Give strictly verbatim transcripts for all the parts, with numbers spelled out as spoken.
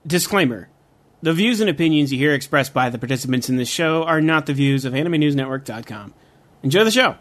Disclaimer. The views and opinions you hear expressed by the participants in this show are not the views of anime news network dot com. Enjoy the show.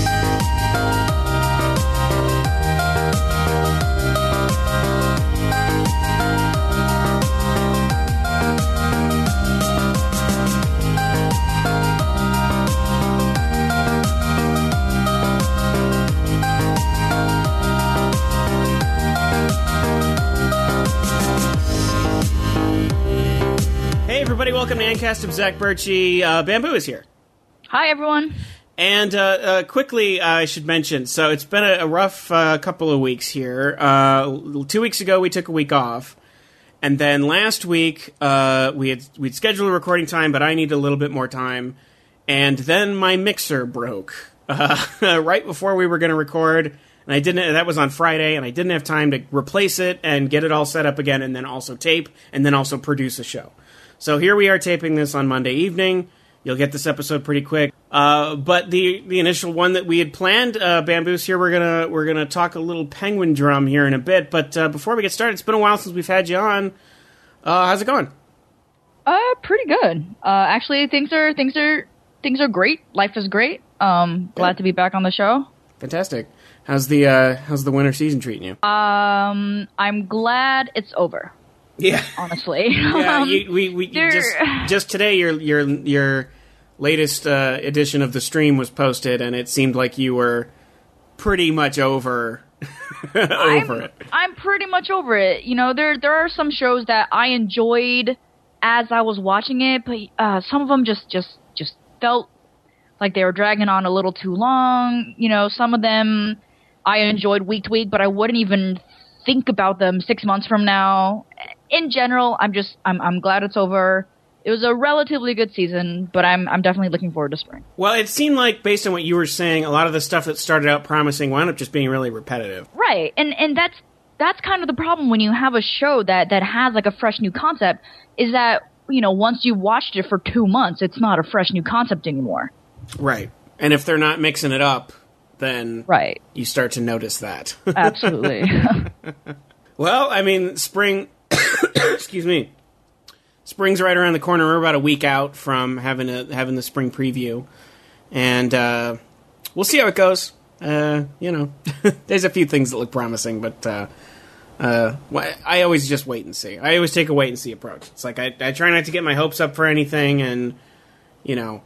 Welcome to Ancast. I'm Zach Birchie. Uh, Bamboo is here. Hi, everyone. And uh, uh, quickly, uh, I should mention, so it's been a, a rough uh, couple of weeks here. Uh, two weeks ago, we took a week off. And then last week, uh, we had we'd scheduled a recording time, but I needed a little bit more time. And then my mixer broke uh, right before we were going to record. And I didn't. That was on Friday, and I didn't have time to replace it and get it all set up again, and then also tape, and then also produce a show. So here we are taping this on Monday evening. You'll get this episode pretty quick. Uh, but the the initial one that we had planned, uh, Bamboos, here we're gonna we're gonna talk a little Penguin Drum here in a bit. But uh, before we get started, it's been a while since we've had you on. Uh, how's it going? Uh, pretty good. Uh, actually, things are things are things are great. Life is great. Um, glad to be back on the show. Fantastic. How's the uh, how's the winter season treating you? Um, I'm glad it's over. Yeah, honestly. yeah, um, you, we we you just just today your your your latest uh, edition of the stream was posted, and it seemed like you were pretty much over over I'm, it. I'm pretty much over it. You know, there there are some shows that I enjoyed as I was watching it, but uh, some of them just just just felt like they were dragging on a little too long. You know, some of them I enjoyed week to week, but I wouldn't even think about them six months from now. In general, I'm just I'm I'm glad it's over. It was a relatively good season, but I'm I'm definitely looking forward to spring. Well, it seemed like, based on what you were saying, a lot of the stuff that started out promising wound up just being really repetitive. Right, and and that's that's kind of the problem when you have a show that that has like a fresh new concept, is that, you know, once you've watched it for two months, it's not a fresh new concept anymore. Right, and if they're not mixing it up, then right, you start to notice that. Absolutely. Well, I mean, spring. Excuse me. Spring's right around the corner. We're about a week out from having a having the spring preview, and uh, we'll see how it goes. Uh, you know, there's a few things that look promising, but uh, uh, I always just wait and see. I always take a wait and see approach. It's like I, I try not to get my hopes up for anything, and you know,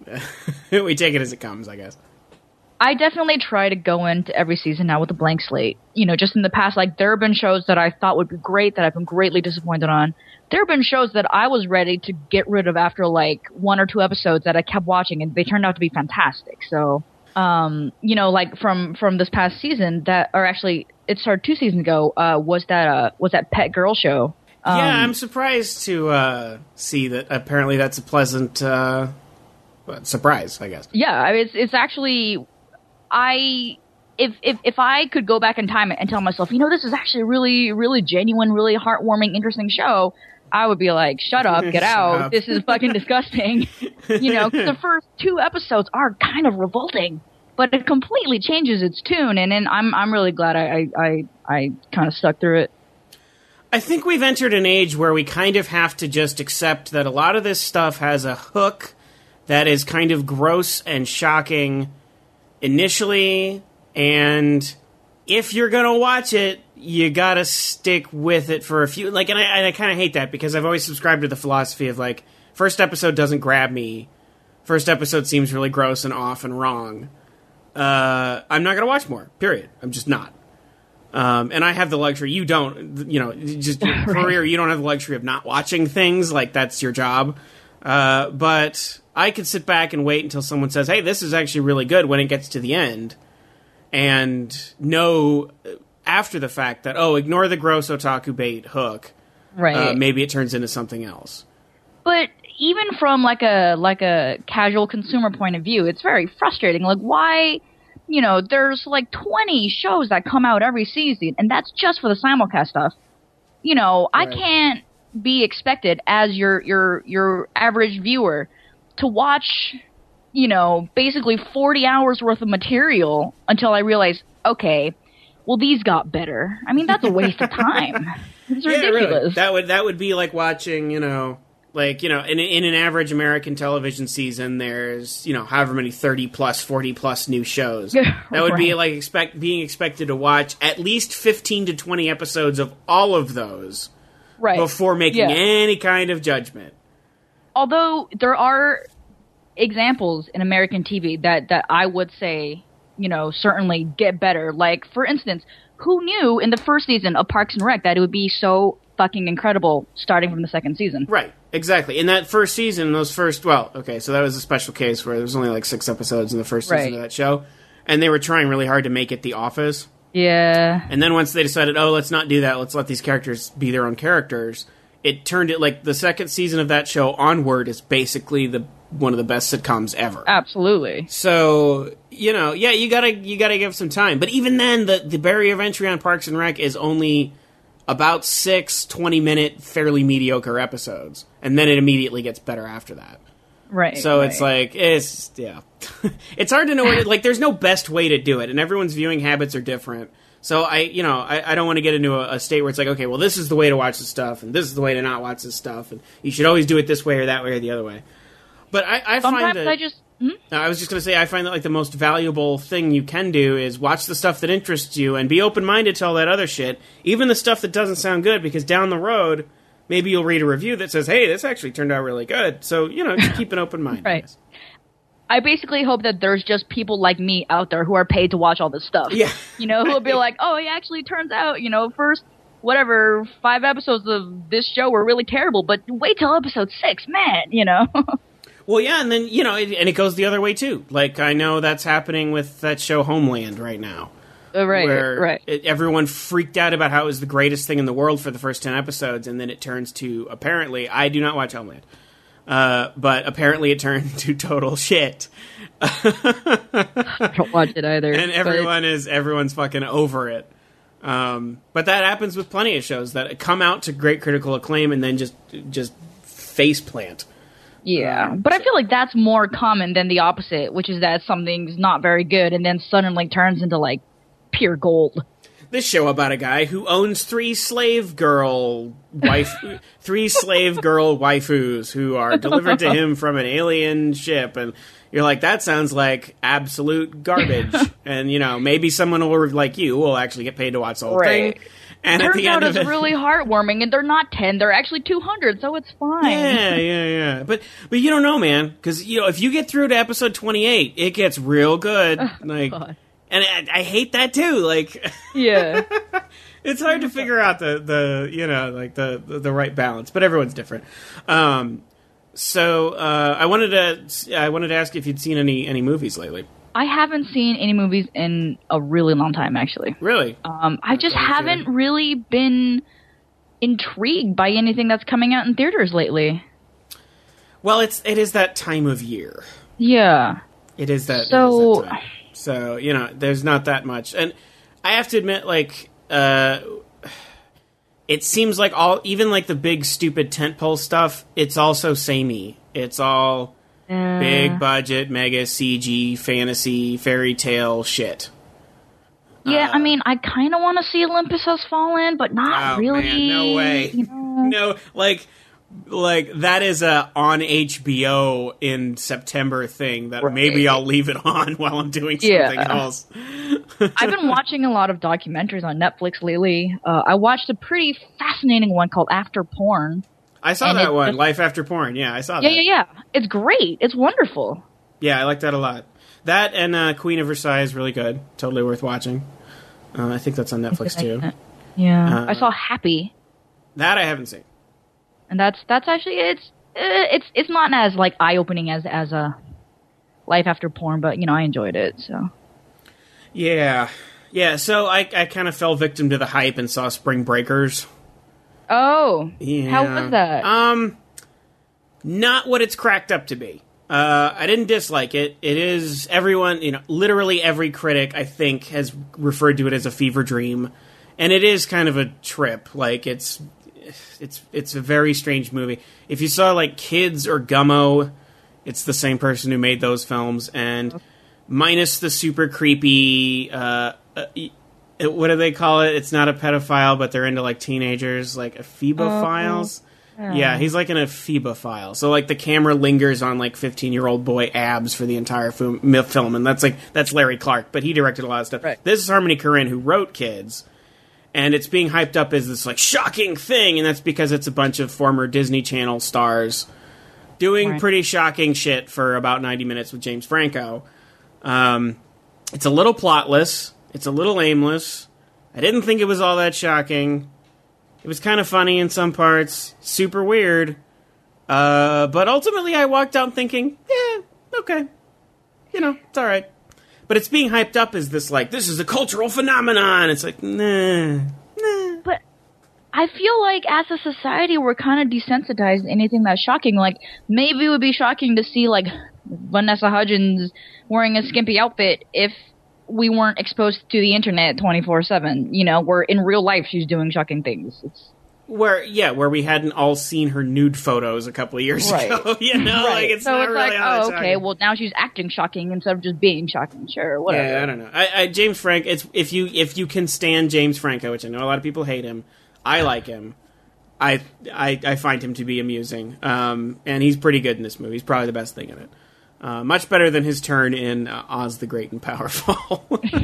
we take it as it comes, I guess. I definitely try to go into every season now with a blank slate. You know, just in the past, like, there have been shows that I thought would be great that I've been greatly disappointed on. There have been shows that I was ready to get rid of after, like, one or two episodes that I kept watching, and they turned out to be fantastic. So, um, you know, like, from, from this past season, that, or actually, it started two seasons ago, uh, was that, uh, was that Pet Girl show. Um, yeah, I'm surprised to, uh, see that apparently that's a pleasant, uh, surprise, I guess. Yeah, I mean, it's, it's actually... I, if, if, if I could go back in time and tell myself, you know, this is actually a really, really genuine, really heartwarming, interesting show, I would be like, shut up, get out, up. This is fucking disgusting. You know, because the first two episodes are kind of revolting, but it completely changes its tune, and then I'm, I'm really glad I, I, I, I kind of stuck through it. I think we've entered an age where we kind of have to just accept that a lot of this stuff has a hook that is kind of gross and shocking initially, and if you're gonna watch it, you gotta stick with it for a few. Like, and I, and I kind of hate that because I've always subscribed to the philosophy of like, first episode doesn't grab me, first episode seems really gross and off and wrong. Uh, I'm not gonna watch more. Period. I'm just not. Um, and I have the luxury. You don't. You know, just your career. You don't have the luxury of not watching things. Like, that's your job. Uh, but I could sit back and wait until someone says, hey, this is actually really good when it gets to the end, and know after the fact that, oh, ignore the gross otaku bait hook. Right. Uh, maybe it turns into something else. But even from like a like a casual consumer point of view, it's very frustrating. Like, why, you know, there's like twenty shows that come out every season, and that's just for the simulcast stuff. You know, right. I can't be expected as your your your average viewer to watch, you know, basically forty hours worth of material until I realize, okay, well, these got better. I mean, that's a waste of time. It's Yeah, ridiculous. really. That would that would be like watching, you know, like, you know, in in an average American television season, there's, you know, however many thirty plus, forty plus new shows. That would Right. be like expect being expected to watch at least fifteen to twenty episodes of all of those Right. before making Yeah. any kind of judgment. Although there are examples in American T V that, that I would say, you know, certainly get better. Like, for instance, who knew in the first season of Parks and Rec that it would be so fucking incredible starting from the second season? Right, exactly. In that first season, those first, well, okay, so that was a special case where there was only like six episodes in the first season Right. of that show, and they were trying really hard to make it The Office. Yeah. And then once they decided, oh, let's not do that, let's let these characters be their own characters, it turned it, like, the second season of that show onward is basically the one of the best sitcoms ever. Absolutely. So, you know, yeah, you gotta you gotta give some time. But even then, the, the barrier of entry on Parks and Rec is only about six twenty-minute, fairly mediocre episodes. And then it immediately gets better after that. Right. So right. it's like, it's, yeah. It's hard to know, where, like, there's no best way to do it, and everyone's viewing habits are different. So I, you know, I, I don't want to get into a, a state where it's like, okay, well, this is the way to watch this stuff, and this is the way to not watch this stuff, and you should always do it this way or that way or the other way. But I, I Sometimes find that... I just... Hmm? I was just going to say, I find that, like, the most valuable thing you can do is watch the stuff that interests you and be open-minded to all that other shit, even the stuff that doesn't sound good, because down the road, maybe you'll read a review that says, hey, this actually turned out really good. So, you know, just keep an open mind. Right. I basically hope that there's just people like me out there who are paid to watch all this stuff. Yeah. You know, who will be like, oh, it actually turns out, you know, first, whatever, five episodes of this show were really terrible, but wait till episode six, man, you know? Well, yeah, and then, you know, it, and it goes the other way, too. Like, I know that's happening with that show Homeland right now. Uh, right, where right. It, everyone freaked out about how it was the greatest thing in the world for the first ten episodes, and then it turns to, apparently, I do not watch Homeland. Uh, but apparently it turned to total shit. I don't watch it either. And everyone is everyone's fucking over it. Um, but that happens with plenty of shows that come out to great critical acclaim and then just just face plant. Yeah, but I feel like that's more common than the opposite, which is that something's not very good and then suddenly turns into, like, pure gold. This show about a guy who owns three slave girl wife, three slave girl waifus who are delivered to him from an alien ship, and you're like, that sounds like absolute garbage. And, you know, maybe someone will, like you, will actually get paid to watch the whole Right. thing. And Turns at the out end it's of it, really heartwarming, and they're not ten; they're actually two hundred, so it's fine. yeah, yeah, yeah. But but you don't know, man, because you know if you get through to episode twenty-eight, it gets real good. Like, God. and I, I hate that too. Like, Yeah. it's hard to figure out the, the you know like the, the, the right balance, but everyone's different. Um, so uh, I wanted to I wanted to ask if you'd seen any any movies lately. I haven't seen any movies in a really long time, actually. Really? Um, I just Okay. haven't really been intrigued by anything that's coming out in theaters lately. Well, it's it is that time of year. Yeah. It is that. So- it is that time. So you know, there's not that much, and I have to admit, like, uh, it seems like all, even like the big stupid tentpole stuff, it's also samey. It's all Uh, big budget, mega C G, fantasy, fairy tale shit. Yeah, Uh, I mean, I kind of want to see Olympus Has Fallen, but not Oh, really. man, no way. You know? No, like, like that is a on H B O in September thing that Right. maybe I'll leave it on while I'm doing something Yeah. else. I've been watching a lot of documentaries on Netflix lately. Uh, I watched a pretty fascinating one called After Porn. I saw And that it- one, Life After Porn. Yeah, I saw Yeah, that. yeah, yeah. It's great. It's wonderful. Yeah, I like that a lot. That and uh, Queen of Versailles is really good. Totally worth watching. Uh, I think that's on Netflix too. Yeah, Uh, I saw Happy, That I haven't seen. and that's that's actually it's uh, it's it's not as like eye opening as as a Life After Porn, but you know I enjoyed it. So Yeah, yeah. So I I kind of fell victim to the hype and saw Spring Breakers. oh, Yeah. how was that? Um, not what it's cracked up to be. Uh, I didn't dislike it. It is everyone, you know, literally every critic I think has referred to it as a fever dream, and it is kind of a trip. Like it's, it's, it's a very strange movie. If you saw like Kids or Gummo, it's the same person who made those films, and minus the super creepy, uh, uh, it, what do they call it? It's not a pedophile, but they're into like teenagers, like ephebophiles. Oh. Yeah, he's like an ephebophile. So like the camera lingers on like fifteen-year-old boy abs for the entire film, film, and that's like that's Larry Clark, but he directed a lot of stuff. Right. This is Harmony Korine, who wrote Kids, and it's being hyped up as this like shocking thing, and that's because it's a bunch of former Disney Channel stars doing right. pretty shocking shit for about ninety minutes with James Franco. Um, it's a little plotless. It's a little aimless. I didn't think it was all that shocking. It was kind of funny in some parts, super weird. Uh, but ultimately I walked out thinking, yeah, okay. You know, it's alright. But it's being hyped up as this, like, this is a cultural phenomenon. It's like, nah, nah. But I feel like as a society we're kind of desensitized to anything that's shocking. Like, maybe it would be shocking to see, like, Vanessa Hudgens wearing a skimpy outfit if we weren't exposed to the internet twenty-four seven, you know, where in real life she's doing shocking things. It's Where, yeah, where we hadn't all seen her nude photos a couple of years right. ago, you know? Right. Like, it's so not it's really like, all that oh, okay, shocking. well, now she's acting shocking instead of just being shocking. Sure, whatever. Yeah, I don't know. I, I, James Franco, it's, if you if you can stand James Franco, which I know a lot of people hate him, I like him. I, I, I find him to be amusing. Um, and he's pretty good in this movie. He's probably the best thing in it. Uh, much better than his turn in uh, Oz the Great and Powerful,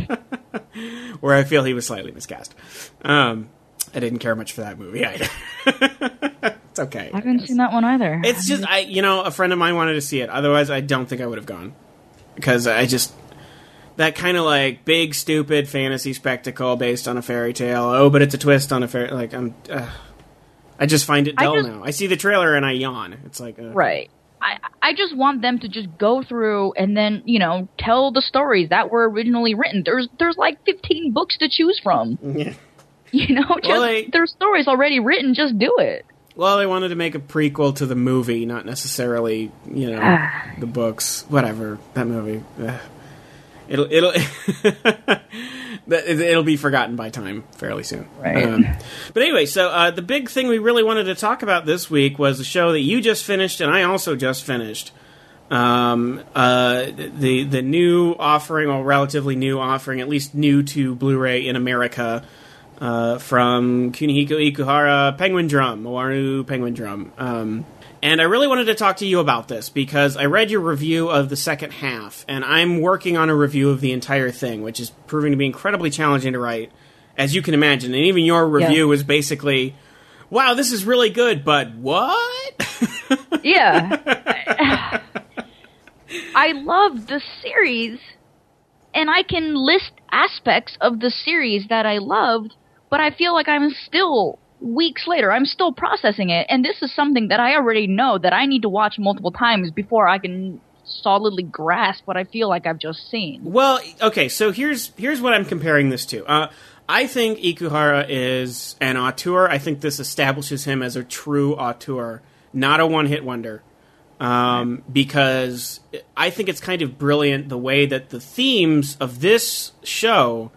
where I feel he was slightly miscast. Um, I didn't care much for that movie either. It's okay. I haven't seen that one either. It's just, I, you know, a friend of mine wanted to see it. Otherwise, I don't think I would have gone. Because I just, that kind of like big, stupid fantasy spectacle based on a fairy tale. Oh, but it's a twist on a fairy, like, I'm, uh, I just find it dull I just, now. I see the trailer and I yawn. It's like, uh, right. I, I just want them to just go through and then, you know, tell the stories that were originally written. There's there's like fifteen books to choose from. Yeah. You know, just Well, they- there's stories already written, just do it. Well, they wanted to make a prequel to the movie, not necessarily, you know, the books. Whatever. That movie. Ugh. It'll it'll it'll be forgotten by time fairly soon. Right. Um, but anyway, so uh, the big thing we really wanted to talk about this week was a show that you just finished and I also just finished. Um, uh, the the new offering, or relatively new offering, at least new to Blu-ray in America, uh, from Kunihiko Ikuhara, Penguin Drum, Owaru Penguin Drum. Um, And I really wanted to talk to you about this because I read your review of the second half, and I'm working on a review of the entire thing, which is proving to be incredibly challenging to write, as you can imagine. And even your review yeah. was basically, wow, this is really good, but what? Yeah. I, I love the series, and I can list aspects of the series that I loved, but I feel like I'm still... weeks later, I'm still processing it, and this is something that I already know that I need to watch multiple times before I can solidly grasp what I feel like I've just seen. Well, okay, so here's here's what I'm comparing this to. Uh, I think Ikuhara is an auteur. I think this establishes him as a true auteur, not a one-hit wonder. Um, because I think it's kind of brilliant the way that the themes of this show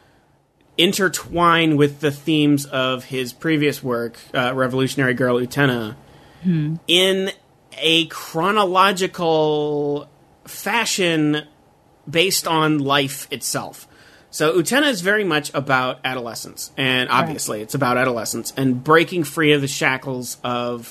intertwine with the themes of his previous work, uh, Revolutionary Girl Utena, hmm. in a chronological fashion based on life itself. So Utena is very much about adolescence, and obviously right. it's about adolescence and breaking free of the shackles of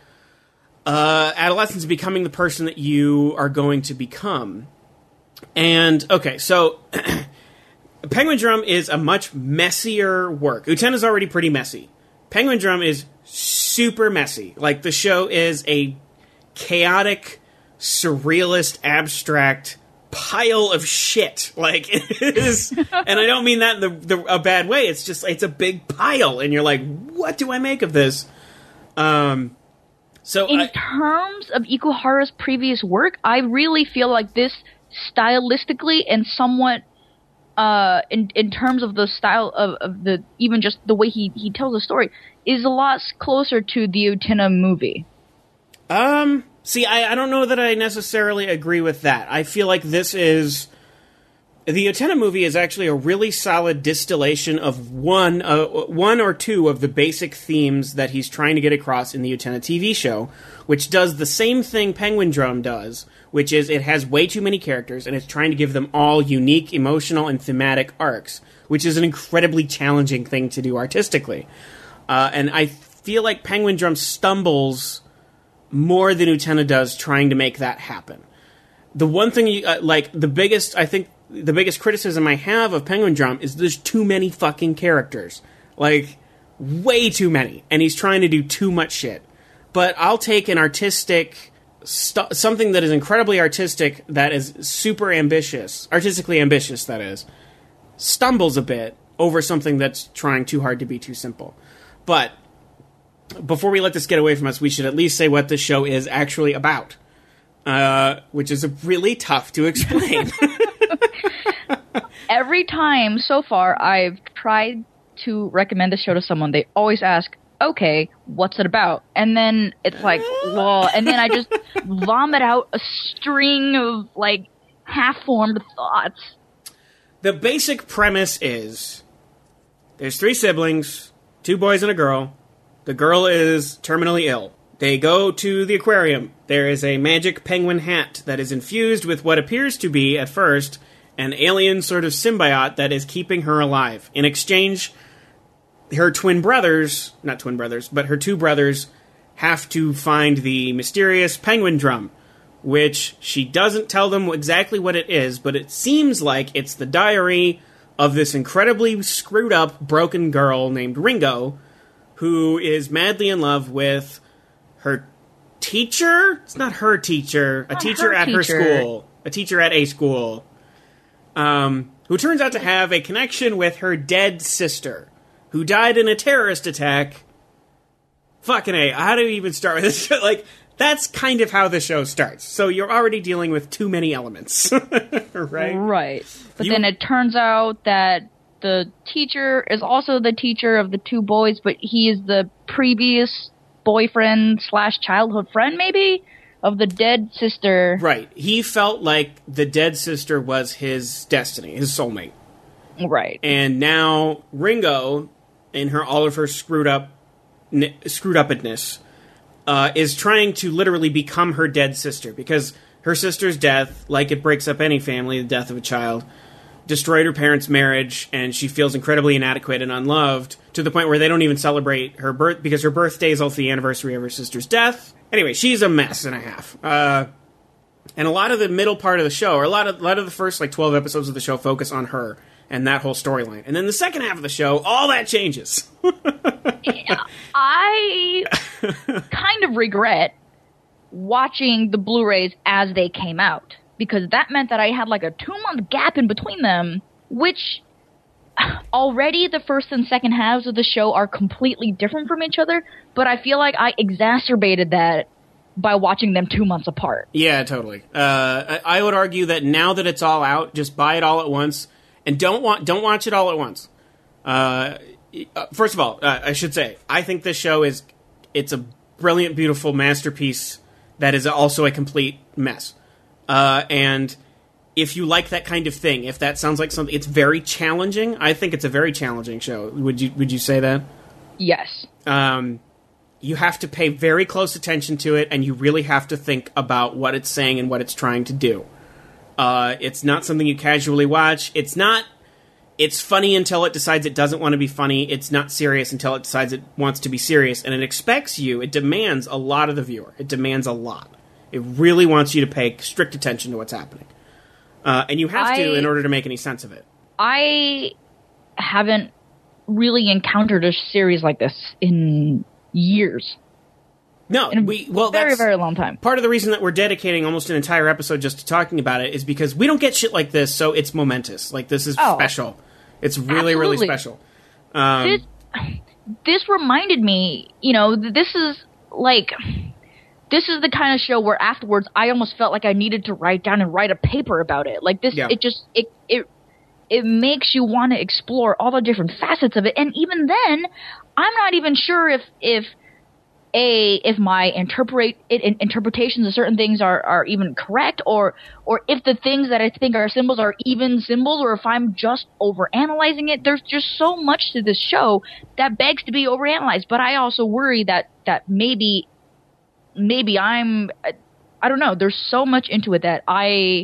uh, adolescence, becoming the person that you are going to become. And, okay, so... Penguin Drum is a much messier work. Utena's already pretty messy. Penguin Drum is super messy. Like, the show is a chaotic, surrealist, abstract pile of shit. Like, it is... and I don't mean that in the, the, a bad way. It's just, it's a big pile. And you're like, what do I make of this? Um, so In I, terms of Ikuhara's previous work, I really feel like this stylistically and somewhat... Uh, in in terms of the style of, of the even just the way he, he tells the story is a lot closer to the Utena movie. Um, see, I, I don't know that I necessarily agree with that. I feel like this is the Utena movie is actually a really solid distillation of one, uh, one or two of the basic themes that he's trying to get across in the Utena T V show, which does the same thing Penguin Drum does, which is it has way too many characters, and it's trying to give them all unique emotional and thematic arcs, which is an incredibly challenging thing to do artistically. Uh, and I feel like Penguin Drum stumbles more than Utena does trying to make that happen. The one thing, you, uh, like, the biggest, I think, the biggest criticism I have of Penguin Drum is there's too many fucking characters. Like, way too many. And he's trying to do too much shit. But I'll take an artistic, st- something that is incredibly artistic, that is super ambitious, artistically ambitious, that is, stumbles a bit over something that's trying too hard to be too simple. But before we let this get away from us, we should at least say what this show is actually about. Uh, which is really tough to explain. Every time so far I've tried to recommend this show to someone, they always ask, okay, what's it about? And then it's like, well, and then I just vomit out a string of, like, half-formed thoughts. The basic premise is there's three siblings, two boys and a girl. The girl is terminally ill. They go to the aquarium. There is a magic penguin hat that is infused with what appears to be, at first, an alien sort of symbiote that is keeping her alive. In exchange, her twin brothers, not twin brothers, but her two brothers, have to find the mysterious penguin drum, which she doesn't tell them exactly what it is, but it seems like it's the diary of this incredibly screwed up, broken girl named Ringo, who is madly in love with her teacher? It's not her teacher. A Not teacher her at her teacher. school. A teacher at a school. Um, who turns out to have a connection with her dead sister, who died in a terrorist attack. Fucking A. How do we even start with this? Like, that's kind of how the show starts. So you're already dealing with too many elements. Right? Right. But You- then it turns out that the teacher is also the teacher of the two boys, but he is the previous boyfriend slash childhood friend, maybe, of the dead sister. Right. He felt like the dead sister was his destiny, his soulmate. Right. And now Ringo, in her all of her screwed up, n- screwed upness, uh, is trying to literally become her dead sister, because her sister's death, like it breaks up any family, the death of a child, destroyed her parents' marriage, and she feels incredibly inadequate and unloved, to the point where they don't even celebrate her birth, because her birthday is also the anniversary of her sister's death. Anyway, she's a mess and a half. Uh, and a lot of the middle part of the show, or a lot of, a lot of the first, like, twelve episodes of the show focus on her and that whole storyline. And then the second half of the show, all that changes. I kind of regret watching the Blu-rays as they came out, because that meant that I had like a two-month gap in between them, which already the first and second halves of the show are completely different from each other, but I feel like I exacerbated that by watching them two months apart. Yeah, totally. Uh, I, I would argue that now that it's all out, just buy it all at once, and don't want don't watch it all at once. Uh, first of all, uh, I should say, I think this show is it's a brilliant, beautiful masterpiece that is also a complete mess. Uh, and if you like that kind of thing, if that sounds like something, it's very challenging. I think it's a very challenging show. Would you Would you say that? Yes. Um, you have to pay very close attention to it, and you really have to think about what it's saying and what it's trying to do. Uh, it's not something you casually watch. It's not... It's funny until it decides it doesn't want to be funny. It's not serious until it decides it wants to be serious. And it expects you, it demands a lot of the viewer. It demands a lot. It really wants you to pay strict attention to what's happening. Uh, and you have I, to in order to make any sense of it. I haven't really encountered a series like this in years. No, In a we well very, that's very long time. part of the reason that we're dedicating almost an entire episode just to talking about it is because we don't get shit like this, so it's momentous. Like, this is Oh. special. It's really, really Absolutely. special. Um, This, this reminded me, you know, th- this is like, this is the kind of show where afterwards I almost felt like I needed to write down and write a paper about it. Like this, Yeah. it just, it, it, it makes you want to explore all the different facets of it. And even then, I'm not even sure if, if A, if my interpret it, interpretations of certain things are, are even correct, or or if the things that I think are symbols are even symbols, or if I'm just overanalyzing it. There's just so much to this show that begs to be overanalyzed. But I also worry that that maybe maybe I'm I don't know. There's so much into it that I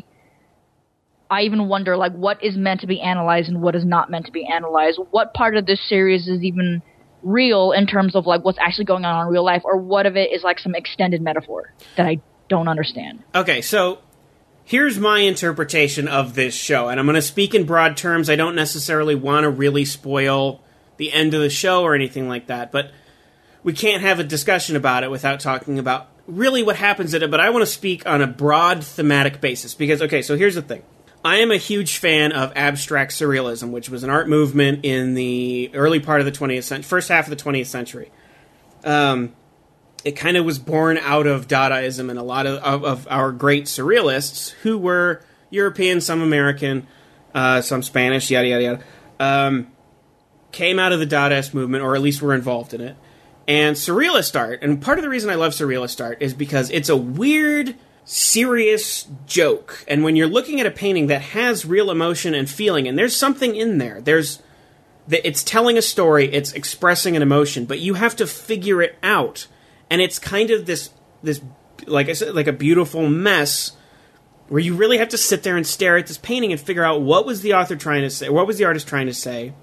I even wonder, like, what is meant to be analyzed and what is not meant to be analyzed. What part of this series is even real in terms of like what's actually going on in real life, or what of it is like some extended metaphor that I don't understand. Okay, so here's my interpretation of this show, and I'm going to speak in broad terms. I don't necessarily want to really spoil the end of the show or anything like that, but we can't have a discussion about it without talking about really what happens in it, but I want to speak on a broad thematic basis, because, okay, so here's the thing. I am a huge fan of abstract surrealism, which was an art movement in the early part of the twentieth century, first half of the twentieth century. Um, it kind of was born out of Dadaism, and a lot of, of, of our great surrealists, who were European, some American, uh, some Spanish, yada, yada, yada, um, came out of the Dadaist movement, or at least were involved in it. And surrealist art, and part of the reason I love surrealist art is because it's a weird, serious joke. And when you're looking at a painting that has real emotion and feeling, and there's something in there, there's it's telling a story, it's expressing an emotion, but you have to figure it out. And it's kind of this this like I said, like a beautiful mess where you really have to sit there and stare at this painting and figure out what was the author trying to say, what was the artist trying to say,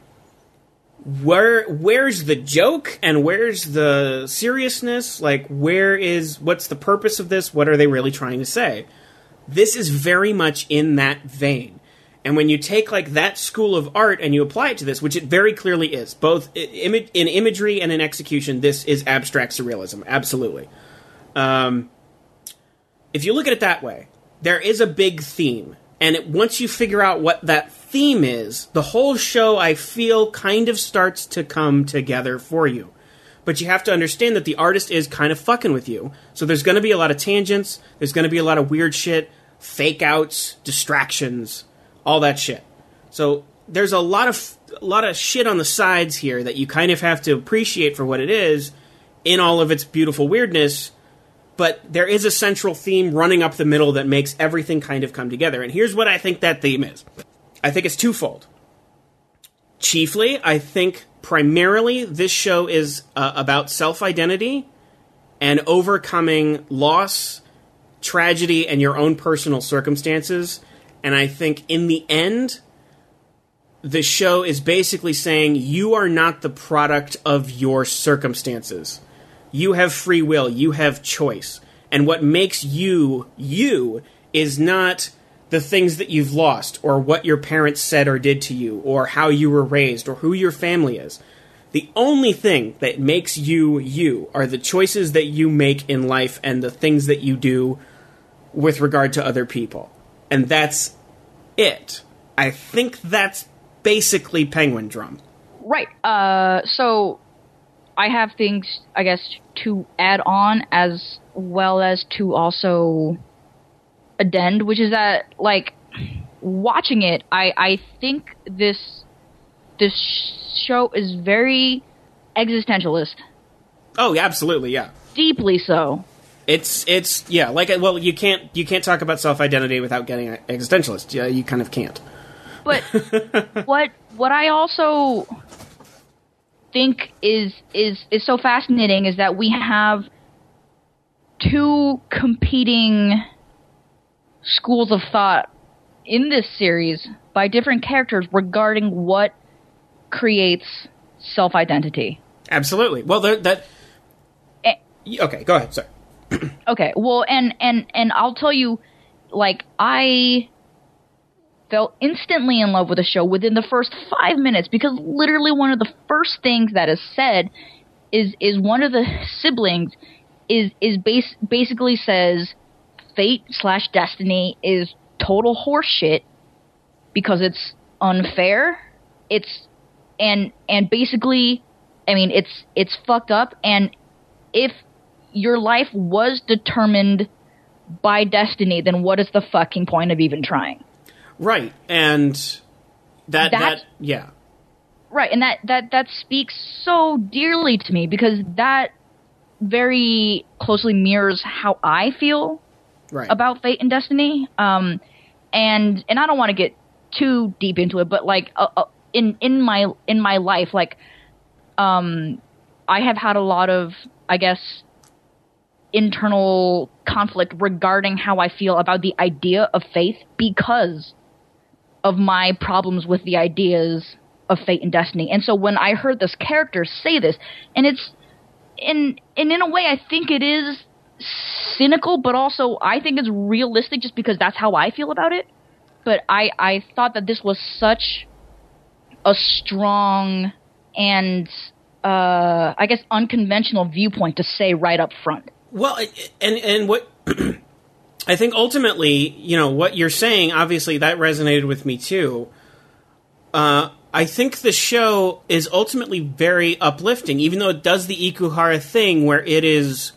where where's the joke and where's the seriousness, like where is what's the purpose of this, what are they really trying to say. This is very much in that vein, and when you take like that school of art and you apply it to this, which it very clearly is, both in imagery and in execution, this is abstract surrealism, absolutely. Um, if you look at it that way, there is a big theme, and it, once you figure out what that theme is, the whole show, I feel, kind of starts to come together for you. But you have to understand that the artist is kind of fucking with you. So there's going to be a lot of tangents, there's going to be a lot of weird shit, fake outs, distractions, all that shit. So there's a lot of a lot of shit on the sides here that you kind of have to appreciate for what it is in all of its beautiful weirdness. But there is a central theme running up the middle that makes everything kind of come together. And here's what I think that theme is. I think it's twofold. Chiefly, I think primarily this show is uh, about self-identity and overcoming loss, tragedy, and your own personal circumstances. And I think in the end, the show is basically saying you are not the product of your circumstances. You have free will, you have choice. And what makes you, you, is not the things that you've lost, or what your parents said or did to you, or how you were raised, or who your family is. The only thing that makes you you are the choices that you make in life and the things that you do with regard to other people. And that's it. I think that's basically Penguin Drum. Right. Uh, so I have things, I guess, to add on as well as to also addend, which is that, like, watching it, I, I think this this show is very existentialist. Oh, yeah, absolutely, yeah. Deeply so. It's it's yeah, like well, you can't you can't talk about self-identity without getting existentialist. Yeah, you kind of can't. But what what I also think is is is so fascinating is that we have two competing schools of thought in this series by different characters regarding what creates self-identity. Absolutely. Well, that... Eh, okay, go ahead. Sorry. Okay, well, and, and, and I'll tell you, like, I fell instantly in love with the show within the first five minutes because literally one of the first things that is said is is one of the siblings is is base, basically says fate slash destiny is total horseshit because it's unfair. It's and and basically, I mean, it's it's fucked up. And if your life was determined by destiny, then what is the fucking point of even trying? Right, and that that, that yeah, right, and that that that speaks so dearly to me because that very closely mirrors how I feel right. about fate and destiny. Um, and and I don't want to get too deep into it, but like uh, uh, in in my in my life, like um, I have had a lot of, I guess, internal conflict regarding how I feel about the idea of faith because of my problems with the ideas of fate and destiny. And so when I heard this character say this, and it's in and in a way I think it is cynical, but also I think it's realistic just because that's how I feel about it. But I, I thought that this was such a strong and uh, I guess unconventional viewpoint to say right up front. Well, and and what I think ultimately, you know, what you're saying, obviously that resonated with me too. Uh, I think the show is ultimately very uplifting, even though it does the Ikuhara thing where it is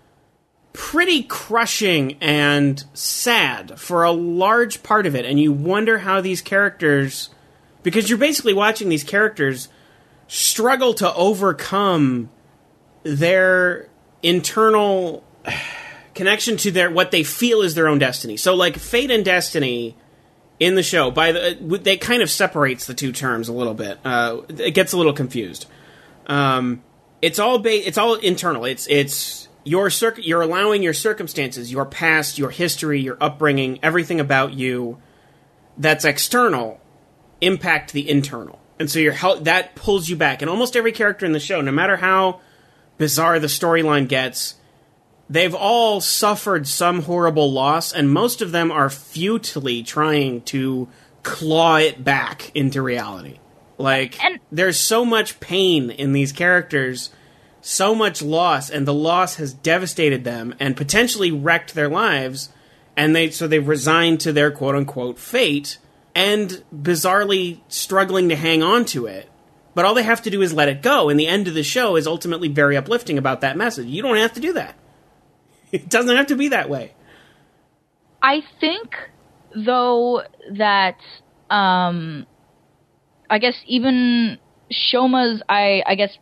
pretty crushing and sad for a large part of it. And you wonder how these characters, because you're basically watching these characters struggle to overcome their internal connection to their what they feel is their own destiny. So, like, fate and destiny in the show, by the they kind of separates the two terms a little bit. Uh, it gets a little confused. Um, it's all ba- it's all internal. It's it's your circ- you're allowing your circumstances, your past, your history, your upbringing, everything about you that's external impact the internal, and so you're that pulls you back. And almost every character in the show, no matter how bizarre the storyline gets, they've all suffered some horrible loss, and most of them are futilely trying to claw it back into reality. Like, and- there's so much pain in these characters, so much loss, and the loss has devastated them and potentially wrecked their lives, and they so they've resigned to their quote-unquote fate, and bizarrely struggling to hang on to it. But all they have to do is let it go, and the end of the show is ultimately very uplifting about that message. You don't have to do that. It doesn't have to be that way. I think, though, that um, I guess even Shoma's, I, I guess,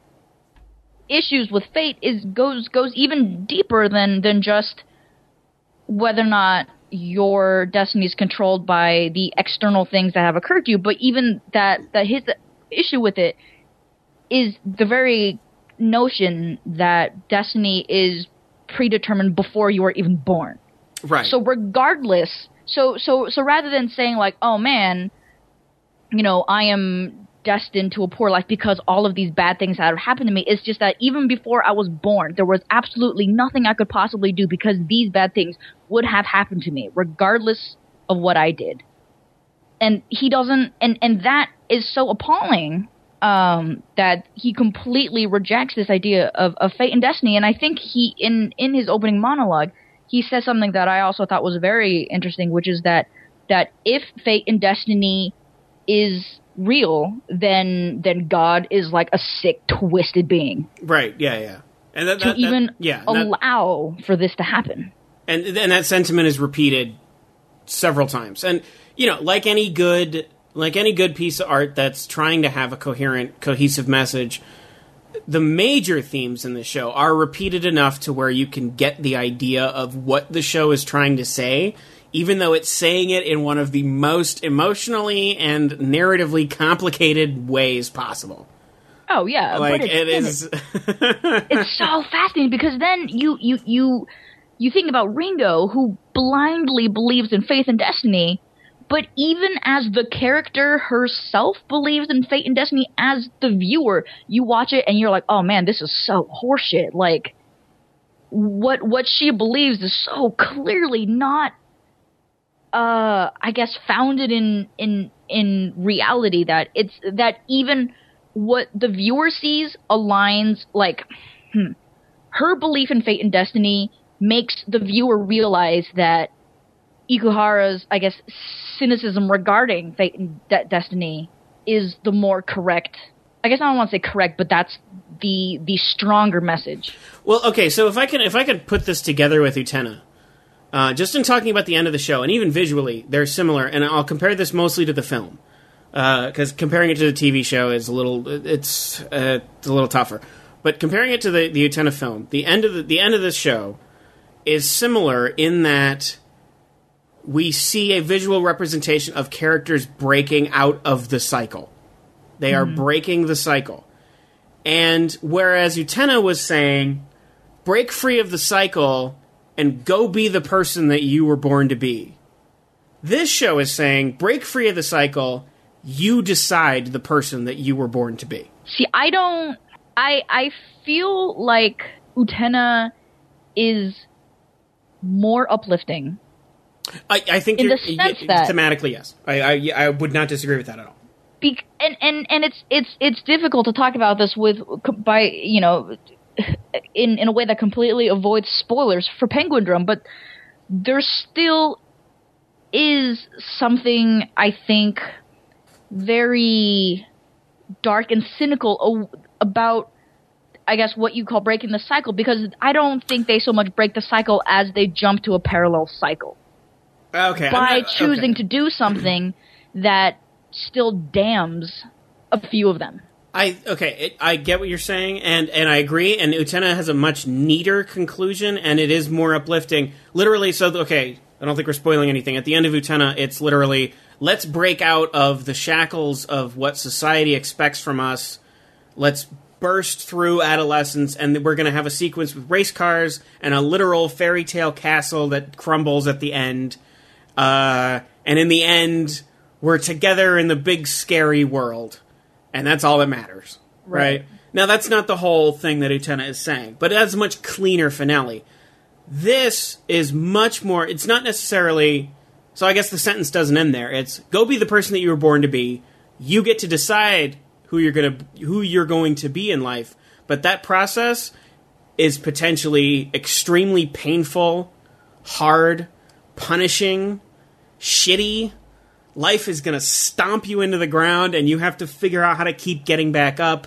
issues with fate is goes goes even deeper than than just whether or not your destiny is controlled by the external things that have occurred to you, but even that that his issue with it is the very notion that destiny is predetermined before you are even born. Right. So regardless, so so so rather than saying like, oh man, you know, I am destined to a poor life because all of these bad things that have happened to me, it's just that even before I was born, there was absolutely nothing I could possibly do because these bad things would have happened to me, regardless of what I did. And he doesn't, and, and that is so appalling um, that he completely rejects this idea of, of fate and destiny. And I think he, in, in his opening monologue, he says something that I also thought was very interesting, which is that, that if fate and destiny is real, then then God is like a sick, twisted being. Right, yeah, yeah. And that, that, to even that, yeah, allow that, for this to happen. And, and that sentiment is repeated several times. And, you know, like any good like any good piece of art that's trying to have a coherent, cohesive message, the major themes in the show are repeated enough to where you can get the idea of what the show is trying to say, even though it's saying it in one of the most emotionally and narratively complicated ways possible. Oh yeah, like but it is. It's so fascinating because then you you you you think about Ringo, who blindly believes in faith and destiny, but even as the character herself believes in fate and destiny, as the viewer, you watch it and you're like, oh man, this is so horseshit. Like, what what she believes is so clearly not, uh, I guess, founded in in in reality, that it's that even what the viewer sees aligns, like, hmm, her belief in fate and destiny makes the viewer realize that Ikuhara's, I guess, cynicism regarding fate and de- destiny is the more correct. I guess I don't want to say correct, but that's the the stronger message. Well, okay, so if I can if I could put this together with Utena, uh, just in talking about the end of the show, and even visually, they're similar, and I'll compare this mostly to the film, because uh, comparing it to the T V show is a little it's uh, it's a little tougher. But comparing it to the, the Utena film, the end of the, the end of this show is similar in that we see a visual representation of characters breaking out of the cycle. They are mm-hmm. breaking the cycle. And whereas Utena was saying, break free of the cycle and go be the person that you were born to be, this show is saying, break free of the cycle, you decide the person that you were born to be. See, I don't... I I feel like Utena is more uplifting. I, I think in you're, the sense y- that thematically, yes. I, I I would not disagree with that at all. Be- and, and, and it's it's it's difficult to talk about this with by you know in in a way that completely avoids spoilers for Penguin Drum, but there still is something I think very dark and cynical about, I guess, what you call breaking the cycle, because I don't think they so much break the cycle as they jump to a parallel cycle. Okay. By not, choosing okay. to do something that still damns a few of them. I okay, it, I get what you're saying, and, and I agree, and Utena has a much neater conclusion, and it is more uplifting. Literally, so, okay, I don't think we're spoiling anything. At the end of Utena, it's literally, let's break out of the shackles of what society expects from us. Let's burst through adolescence, and we're going to have a sequence with race cars and a literal fairy tale castle that crumbles at the end. Uh, and in the end, we're together in the big scary world. And that's all that matters, right? right? Now, that's not the whole thing that Utena is saying, but it has a much cleaner finale. This is much more... It's not necessarily... So I guess the sentence doesn't end there. It's, go be the person that you were born to be. You get to decide who you're gonna who you're going to be in life. But that process is potentially extremely painful, hard, punishing, shitty. Life is going to stomp you into the ground, and you have to figure out how to keep getting back up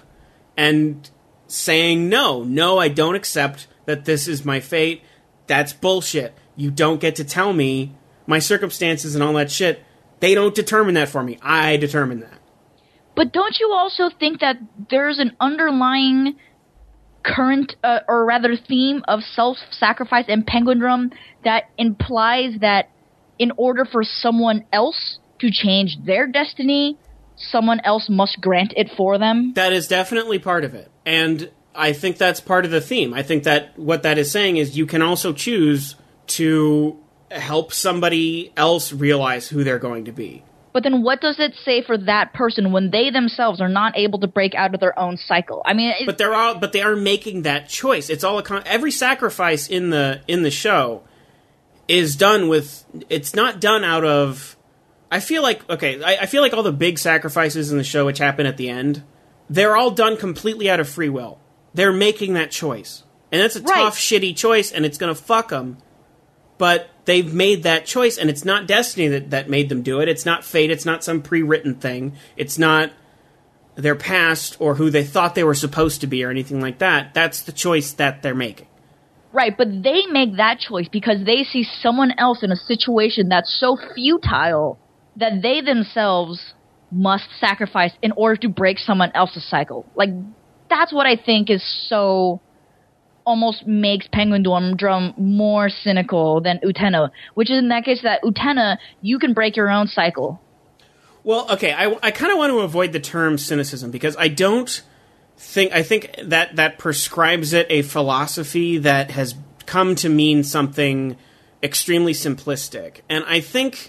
and saying, no, no, I don't accept that this is my fate. That's bullshit. You don't get to tell me my circumstances and all that shit. They don't determine that for me. I determine that. But don't you also think that there's an underlying current, uh, or rather theme of self-sacrifice in Penguin Drum that implies that in order for someone else to change their destiny, someone else must grant it for them? That is definitely part of it. And I think that's part of the theme. I think that what that is saying is you can also choose to help somebody else realize who they're going to be. But then what does it say for that person when they themselves are not able to break out of their own cycle? I mean, but they're all, but they are making that choice. It's all a con- every sacrifice in the in the show is done with. It's not done out of. I feel like okay. I, I feel like all the big sacrifices in the show, which happen at the end, they're all done completely out of free will. They're making that choice, and that's a right. tough, shitty choice, and it's going to fuck them. But they've made that choice, and it's not destiny that, that made them do it. It's not fate. It's not some pre-written thing. It's not their past or who they thought they were supposed to be or anything like that. That's the choice that they're making. Right, but they make that choice because they see someone else in a situation that's so futile that they themselves must sacrifice in order to break someone else's cycle. Like, that's what I think is so... almost makes Penguin Drum more cynical than Utena, which is in that case that Utena, you can break your own cycle. Well, okay, I, I kind of want to avoid the term cynicism because I don't think, I think that that prescribes it a philosophy that has come to mean something extremely simplistic. And I think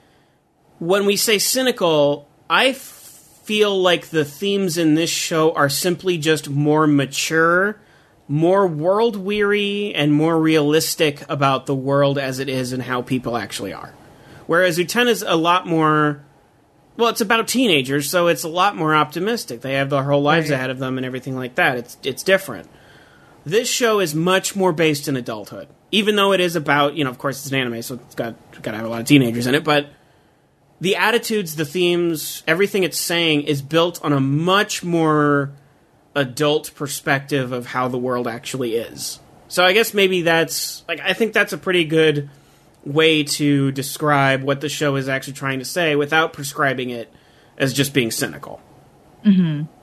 when we say cynical, I feel like the themes in this show are simply just more mature, more world-weary, and more realistic about the world as it is and how people actually are. Whereas Utena's a lot more... Well, it's about teenagers, so it's a lot more optimistic. They have their whole lives right. ahead of them and everything like that. It's it's different. This show is much more based in adulthood. Even though it is about, you know, of course it's an anime, so it's got, got to have a lot of teenagers in it, but the attitudes, the themes, everything it's saying is built on a much more... adult perspective of how the world actually is. So I guess maybe that's like I think that's a pretty good way to describe what the show is actually trying to say without prescribing it as just being cynical. Mm-hmm.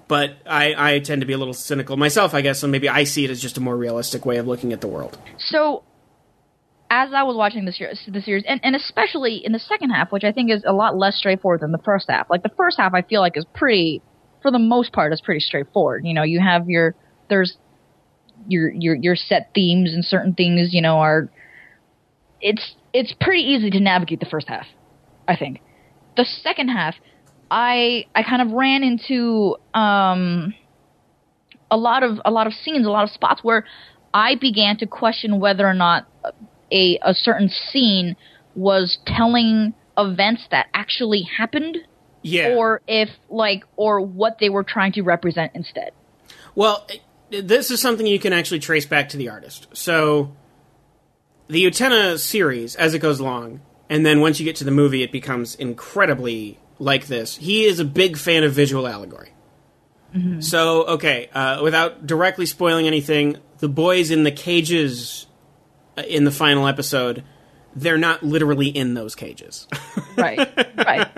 But I, I tend to be a little cynical myself, I guess, so maybe I see it as just a more realistic way of looking at the world. So, as I was watching the series, the series and, and especially in the second half, which I think is a lot less straightforward than the first half. Like, the first half I feel like is pretty, for the most part, is pretty straightforward. You know, you have your, there's your, your, your set themes and certain things, you know, are, it's, it's pretty easy to navigate the first half, I think. The second half, I I kind of ran into um, a lot of a lot of scenes, a lot of spots where I began to question whether or not a a certain scene was telling events that actually happened, yeah, or if like or what they were trying to represent instead. Well, this is something you can actually trace back to the artist. So, the Utena series, as it goes along, and then once you get to the movie, it becomes incredibly like this. He is a big fan of visual allegory. Mm-hmm. So, okay, uh, without directly spoiling anything, the boys in the cages in the final episode, they're not literally in those cages. Right, right.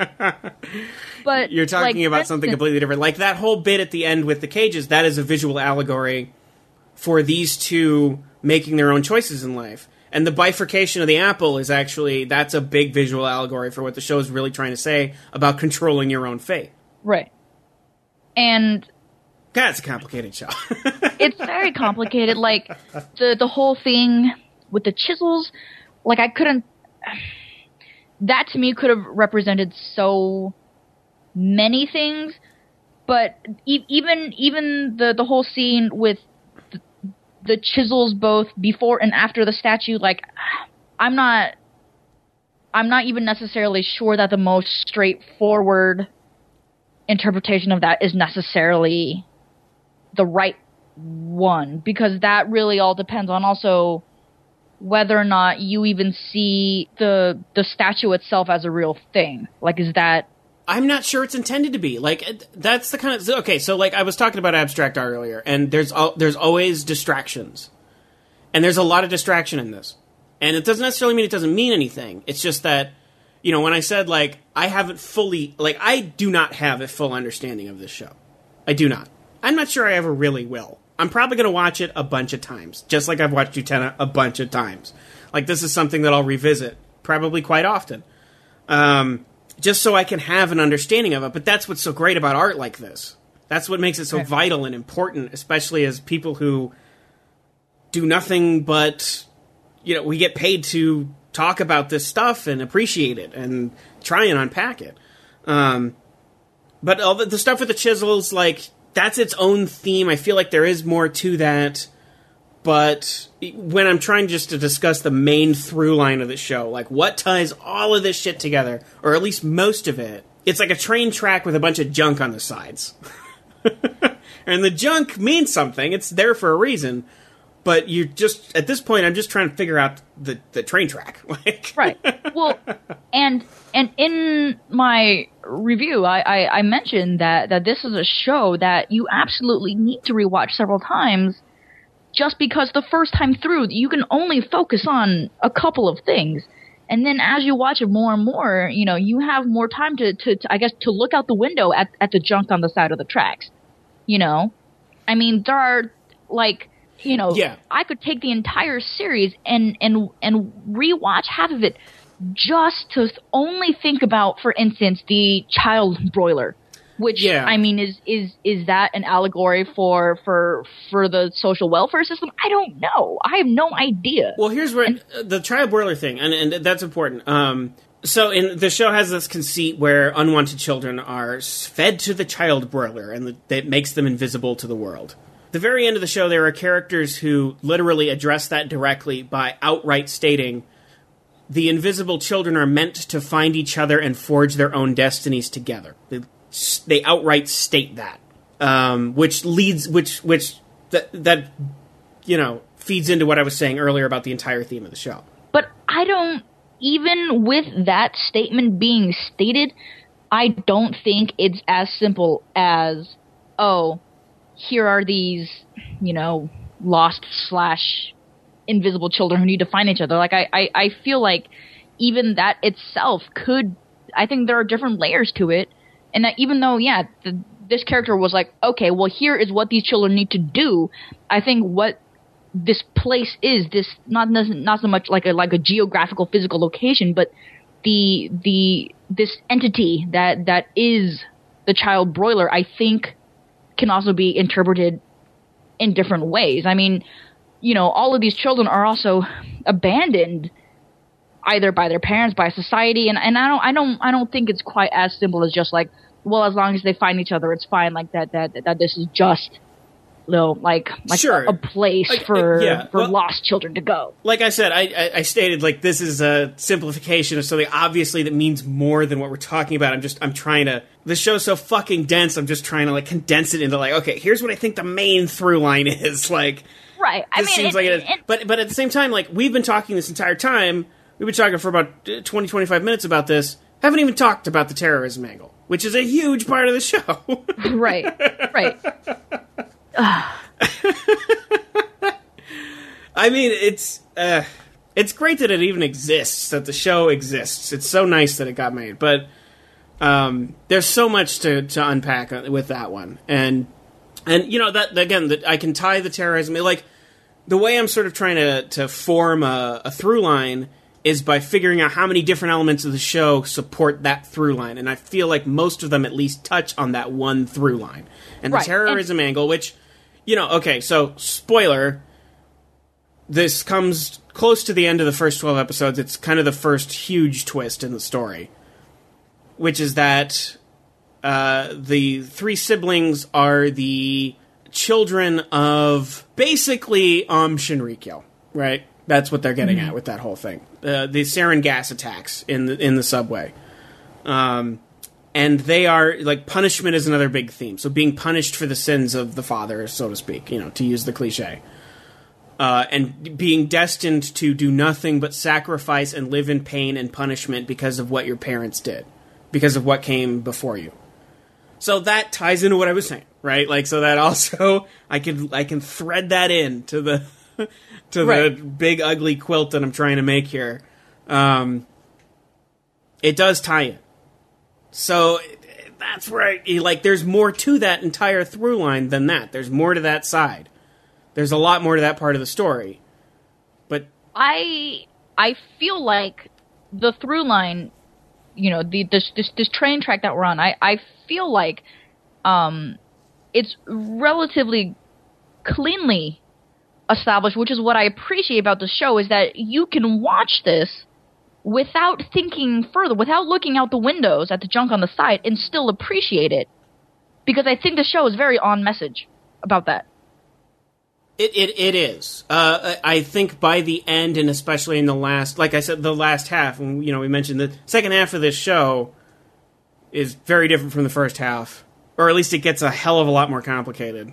But you're talking like, about something completely different. Like that whole bit at the end with the cages, that is a visual allegory for these two making their own choices in life. And the bifurcation of the apple is actually, that's a big visual allegory for what the show is really trying to say about controlling your own fate. Right. And that's a complicated show. It's very complicated. Like, the, the whole thing with the chisels, like, I couldn't... That, to me, could have represented so many things, but e- even even the, the whole scene with the chisels both before and after the statue, like, I'm not I'm not even necessarily sure that the most straightforward interpretation of that is necessarily the right one, because that really all depends on also whether or not you even see the the statue itself as a real thing. Like, is that... I'm not sure it's intended to be. Like, that's the kind of... Okay, so, like, I was talking about abstract art earlier, and there's al- there's always distractions. And there's a lot of distraction in this. And it doesn't necessarily mean it doesn't mean anything. It's just that, you know, when I said, like, I haven't fully... Like, I do not have a full understanding of this show. I do not. I'm not sure I ever really will. I'm probably going to watch it a bunch of times, just like I've watched Utena a bunch of times. Like, this is something that I'll revisit, probably quite often. Um... Just so I can have an understanding of it. But that's what's so great about art like this. That's what makes it so vital and important, especially as people who do nothing but, you know, we get paid to talk about this stuff and appreciate it and try and unpack it. Um, but all the, the stuff with the chisels, like, that's its own theme. I feel like there is more to that. But when I'm trying just to discuss the main through line of the show, like what ties all of this shit together, or at least most of it, it's like a train track with a bunch of junk on the sides. And the junk means something. It's there for a reason. But you just, at this point, I'm just trying to figure out the, the train track. Like, right. Well, and and in my review, I, I, I mentioned that, that this is a show that you absolutely need to rewatch several times, just because the first time through, you can only focus on a couple of things. And then as you watch it more and more, you know, you have more time to, to, to I guess, to look out the window at, at the junk on the side of the tracks. You know? I mean, there are, like, you know, yeah. I could take the entire series and, and, and rewatch half of it just to only think about, for instance, the child broiler. Which, yeah. I mean, is, is is that an allegory for, for for the social welfare system? I don't know. I have no idea. Well, here's where and, the child broiler thing, and, and that's important. Um, so, in the show has this conceit where unwanted children are fed to the child broiler, and that makes them invisible to the world. At the very end of the show, there are characters who literally address that directly by outright stating, the invisible children are meant to find each other and forge their own destinies together. They, They outright state that, um, which leads, which which that that you know feeds into what I was saying earlier about the entire theme of the show. But I don't, even with that statement being stated, I don't think it's as simple as, oh, here are these, you know, lost slash invisible children who need to find each other. Like I, I, I feel like even that itself could, I think there are different layers to it. And that even though, yeah, the this character was like, okay, well, here is what these children need to do. I think what this place is, this not not so much like a like a geographical physical location, but the the this entity that that is the child broiler, I think, can also be interpreted in different ways. I mean, you know, all of these children are also abandoned either by their parents, by society, and, and I don't I don't I don't think it's quite as simple as just like, well, as long as they find each other, it's fine. Like that that that this is just, you know, like like sure. a, a place like, for uh, yeah. for well, lost children to go. Like I said, I, I I stated like this is a simplification of something obviously that means more than what we're talking about. I'm just I'm trying to. The show's so fucking dense. I'm just trying to like condense it into like, okay, here's what I think the main through line is. Like, right. I this mean, seems it, like it is. it, But but at the same time, like we've been talking this entire time. We've been talking for about twenty, twenty-five minutes about this. Haven't even talked about the terrorism angle, which is a huge part of the show. Right, right. I mean, it's uh, it's great that it even exists, that the show exists. It's so nice that it got made, but um, there's so much to, to unpack with that one, and and you know that again, that I can tie the terrorism like the way I'm sort of trying to to form a, a through line is by figuring out how many different elements of the show support that through line. And I feel like most of them at least touch on that one through line. And right. the terrorism and- angle, which, you know, okay, so, spoiler, this comes close to the end of the first twelve episodes. It's kind of the first huge twist in the story, which is that uh, the three siblings are the children of basically Aum Shinrikyo, right? That's what they're getting mm-hmm. at with that whole thing. Uh, the sarin gas attacks in the in the subway. Um, and they are, like, punishment is another big theme. So being punished for the sins of the father, so to speak, you know, to use the cliche. Uh, and being destined to do nothing but sacrifice and live in pain and punishment because of what your parents did. Because of what came before you. So that ties into what I was saying, right? Like, so that also, I can, I can thread that in to the... to right. the big ugly quilt that I'm trying to make here. Um, it does tie in. So that's where I, like, there's more to that entire through line than that. There's more to that side. There's a lot more to that part of the story. But I I feel like the through line, you know, the this this, this train track that we're on, I, I feel like um, it's relatively cleanly established, which is what I appreciate about the show, is that you can watch this without thinking further, without looking out the windows at the junk on the side, and still appreciate it. Because I think the show is very on message about that. It it, it is. Uh, I think by the end, and especially in the last, like I said, the last half, and you know, we mentioned the second half of this show is very different from the first half, or at least it gets a hell of a lot more complicated.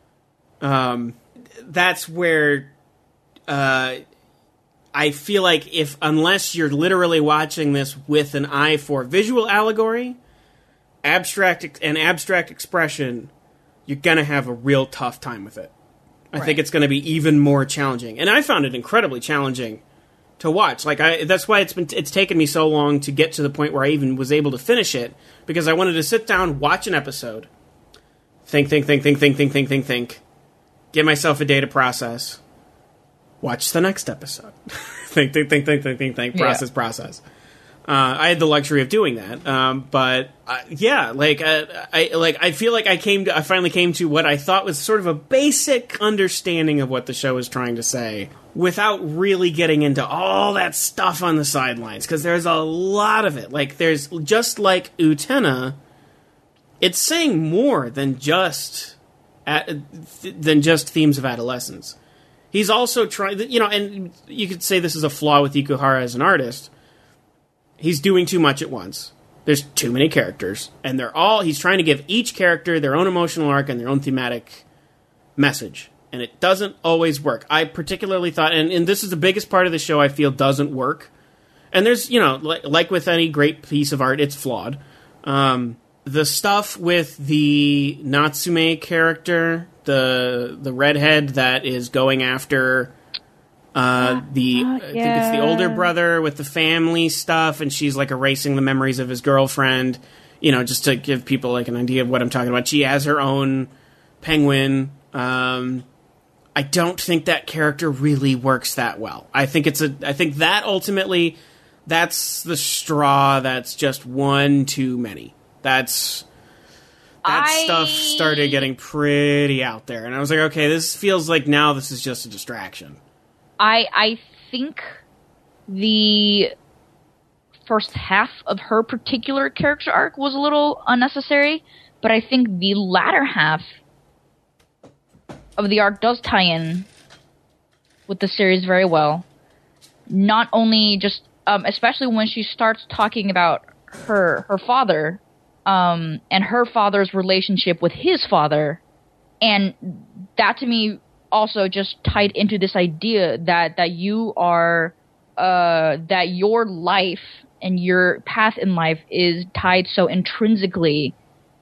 Um. That's where uh, I feel like if, unless you're literally watching this with an eye for visual allegory, abstract and abstract expression, you're gonna have a real tough time with it. I right. think it's gonna be even more challenging, and I found it incredibly challenging to watch. Like I, that's why it's been it's taken me so long to get to the point where I even was able to finish it, because I wanted to sit down, watch an episode, think, think, think, think, think, think, think, think, think. Give myself a day to process. Watch the next episode. think, think, think, think, think, think, think. Process, yeah. process. Uh, I had the luxury of doing that, um, but uh, yeah, like uh, I like I feel like I came to I finally came to what I thought was sort of a basic understanding of what the show was trying to say, without really getting into all that stuff on the sidelines, because there's a lot of it. Like there's just like Utena, it's saying more than just. At, than just themes of adolescence. He's also trying, you know, and you could say this is a flaw with Ikuhara as an artist. He's doing too much at once. There's too many characters, and they're all, he's trying to give each character their own emotional arc and their own thematic message, and it doesn't always work. I particularly thought, and, and this is the biggest part of the show I feel doesn't work, and there's, you know, like, like with any great piece of art, it's flawed. Um... The stuff with the Natsume character, the the redhead that is going after uh, the, uh, I think it's the older brother with the family stuff, and she's like erasing the memories of his girlfriend. you know, just to give people like an idea of what I'm talking about. She has her own Penguin. Um, I don't think that character really works that well. I think it's a. I think that ultimately, that's the straw. That's just one too many. That's that I... stuff started getting pretty out there, and I was like, okay, this feels like now this is just a distraction. I I think the first half of her particular character arc was a little unnecessary, but I think the latter half of the arc does tie in with the series very well. Not only just, um, especially when she starts talking about her her father, um, and her father's relationship with his father, and that to me also just tied into this idea that that you are, uh, that your life and your path in life is tied so intrinsically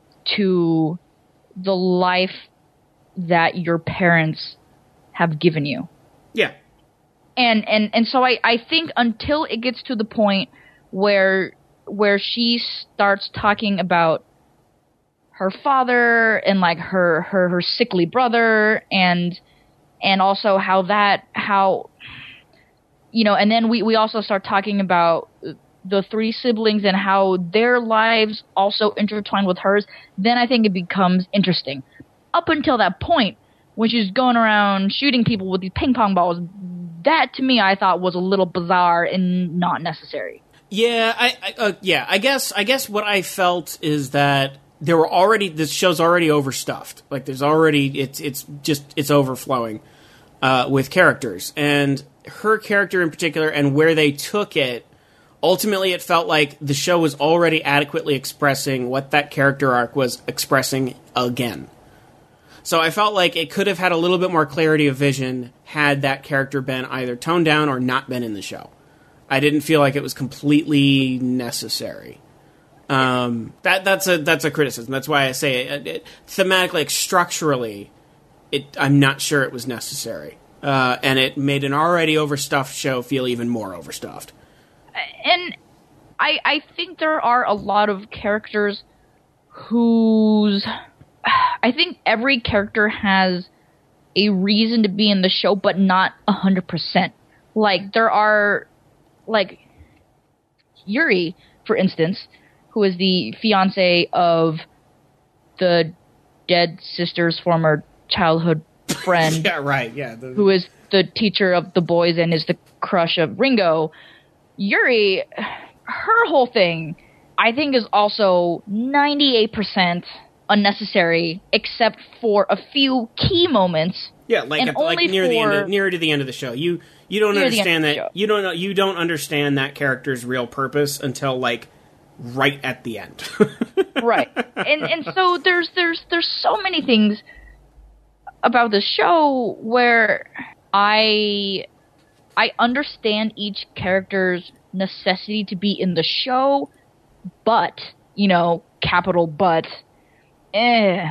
to the life that your parents have given you. Yeah. And and and so I, I think until it gets to the point where where she starts talking about her father and like her her, her sickly brother and and also how that how you know, and then we, we also start talking about the three siblings and how their lives also intertwine with hers, then I think it becomes interesting. Up until that point, when she's going around shooting people with these ping pong balls, that to me I thought was a little bizarre and not necessary. Yeah, I, I uh, yeah, I guess I guess what I felt is that there were already this show's already overstuffed. Like there's already it's it's just it's overflowing uh, with characters, and her character in particular, and where they took it. Ultimately, it felt like the show was already adequately expressing what that character arc was expressing again. So I felt like it could have had a little bit more clarity of vision had that character been either toned down or not been in the show. I didn't feel like it was completely necessary. Um, that that's a that's a criticism. That's why I say it, it, thematically, like structurally, it I'm not sure it was necessary, uh, and it made an already overstuffed show feel even more overstuffed. And I I think there are a lot of characters whose I think every character has a reason to be in the show, but not a hundred percent. Like there are, like Yuri, for instance, who is the fiance of the dead sister's former childhood friend. Yeah, right. Yeah, the- who is the teacher of the boys and is the crush of Ringo. Yuri, her whole thing, I think, is also ninety-eight percent unnecessary, except for a few key moments. Yeah, like at, like near the end, of, near to the end of the show, you you don't understand that you don't know you don't understand that character's real purpose until like right at the end. Right, and and so there's there's there's so many things about the show where I. I understand each character's necessity to be in the show, but, you know, capital but, eh.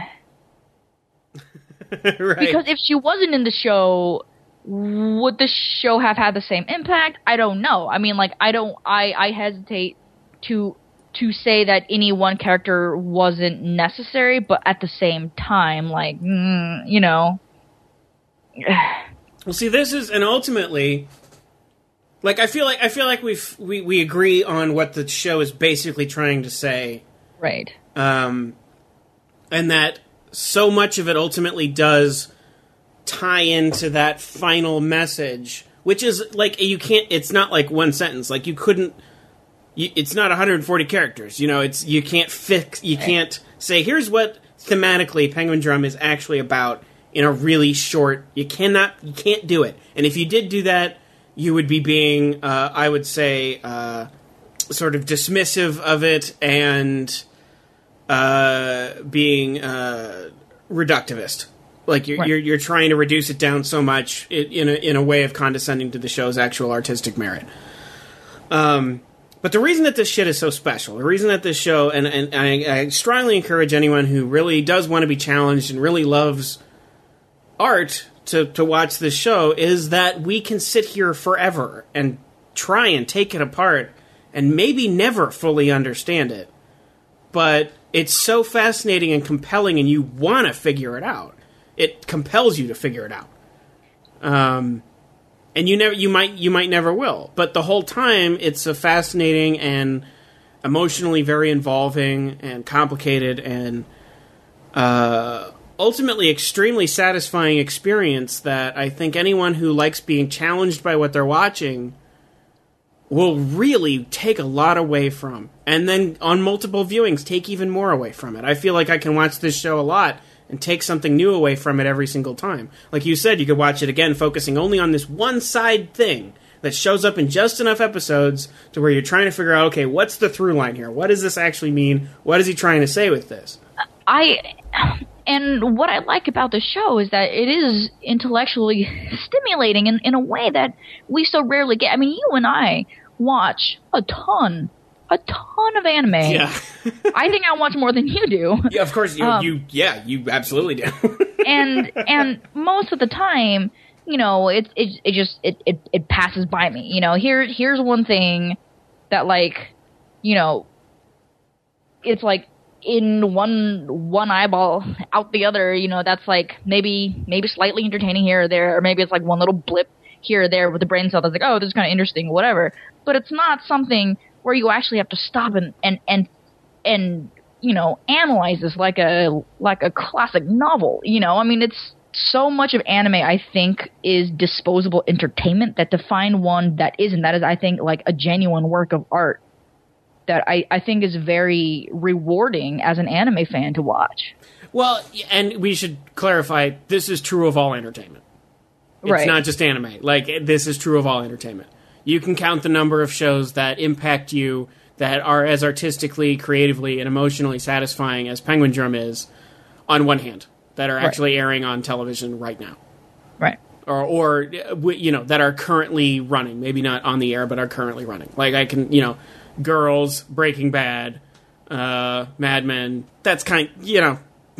Right. Because if she wasn't in the show, would the show have had the same impact? I don't know. I mean, like, I don't, I, I hesitate to, to say that any one character wasn't necessary, but at the same time, like, mm, you know. Well, see, this is, and ultimately, like, I feel like I feel like we've we, we agree on what the show is basically trying to say, right? Um, and that so much of it ultimately does tie into that final message, which is like you can't. It's not like one sentence. Like you couldn't. You, it's not one hundred forty characters. You know, it's you can't fix. You right. can't say here's what thematically Penguin Drum is actually about. In a really short, you cannot, you can't do it. And if you did do that, you would be being, uh, I would say, uh, sort of dismissive of it and uh, being uh, reductivist. Like you're, right. you're you're trying to reduce it down so much in a in a way of condescending to the show's actual artistic merit. Um, but the reason that this shit is so special, the reason that this show, and and I, I strongly encourage anyone who really does want to be challenged and really loves art to, to watch this show, is that we can sit here forever and try and take it apart and maybe never fully understand it. but it's so fascinating and compelling, and you want to figure it out. It compels you to figure it out. Um, and you never, you might, you might never will. But the whole time, it's a fascinating and emotionally very involving and complicated and uh, ultimately extremely satisfying experience that I think anyone who likes being challenged by what they're watching will really take a lot away from. And then on multiple viewings, take even more away from it. I feel like I can watch this show a lot and take something new away from it every single time. Like you said, you could watch it again focusing only on this one side thing that shows up in just enough episodes to where you're trying to figure out, okay, what's the through line here? What does this actually mean? What is he trying to say with this? I... And what I like about the show is that it is intellectually stimulating in, in a way that we so rarely get. I mean, you and I watch a ton, a ton of anime. Yeah. I think I watch more than you do. Yeah, of course. You, um, you yeah, you absolutely do. and and most of the time, you know, it it it just it, it it passes by me. You know, here here's one thing that, like, you know, it's like, in one one eyeball out the other, you know, that's like maybe maybe slightly entertaining here or there, or maybe it's like one little blip here or there with the brain cell that's like, oh, this is kind of interesting, whatever. But it's not something where you actually have to stop and and and and you know, analyze this like a like a classic novel. You know, I mean, it's so much of anime, I think, is disposable entertainment, that to find one that isn't, that is, I think, like a genuine work of art that I, I think is very rewarding as an anime fan to watch. Well, and we should clarify, this is true of all entertainment. It's right. not just anime. Like, this is true of all entertainment. You can count the number of shows that impact you, that are as artistically, creatively, and emotionally satisfying as Penguin Drum is, on one hand, that are actually right. airing on television right now. Right. Or, or, you know, that are currently running. Maybe not on the air, but are currently running. Like, I can, you know... Girls, Breaking Bad, uh, Mad Men. That's kind, you know.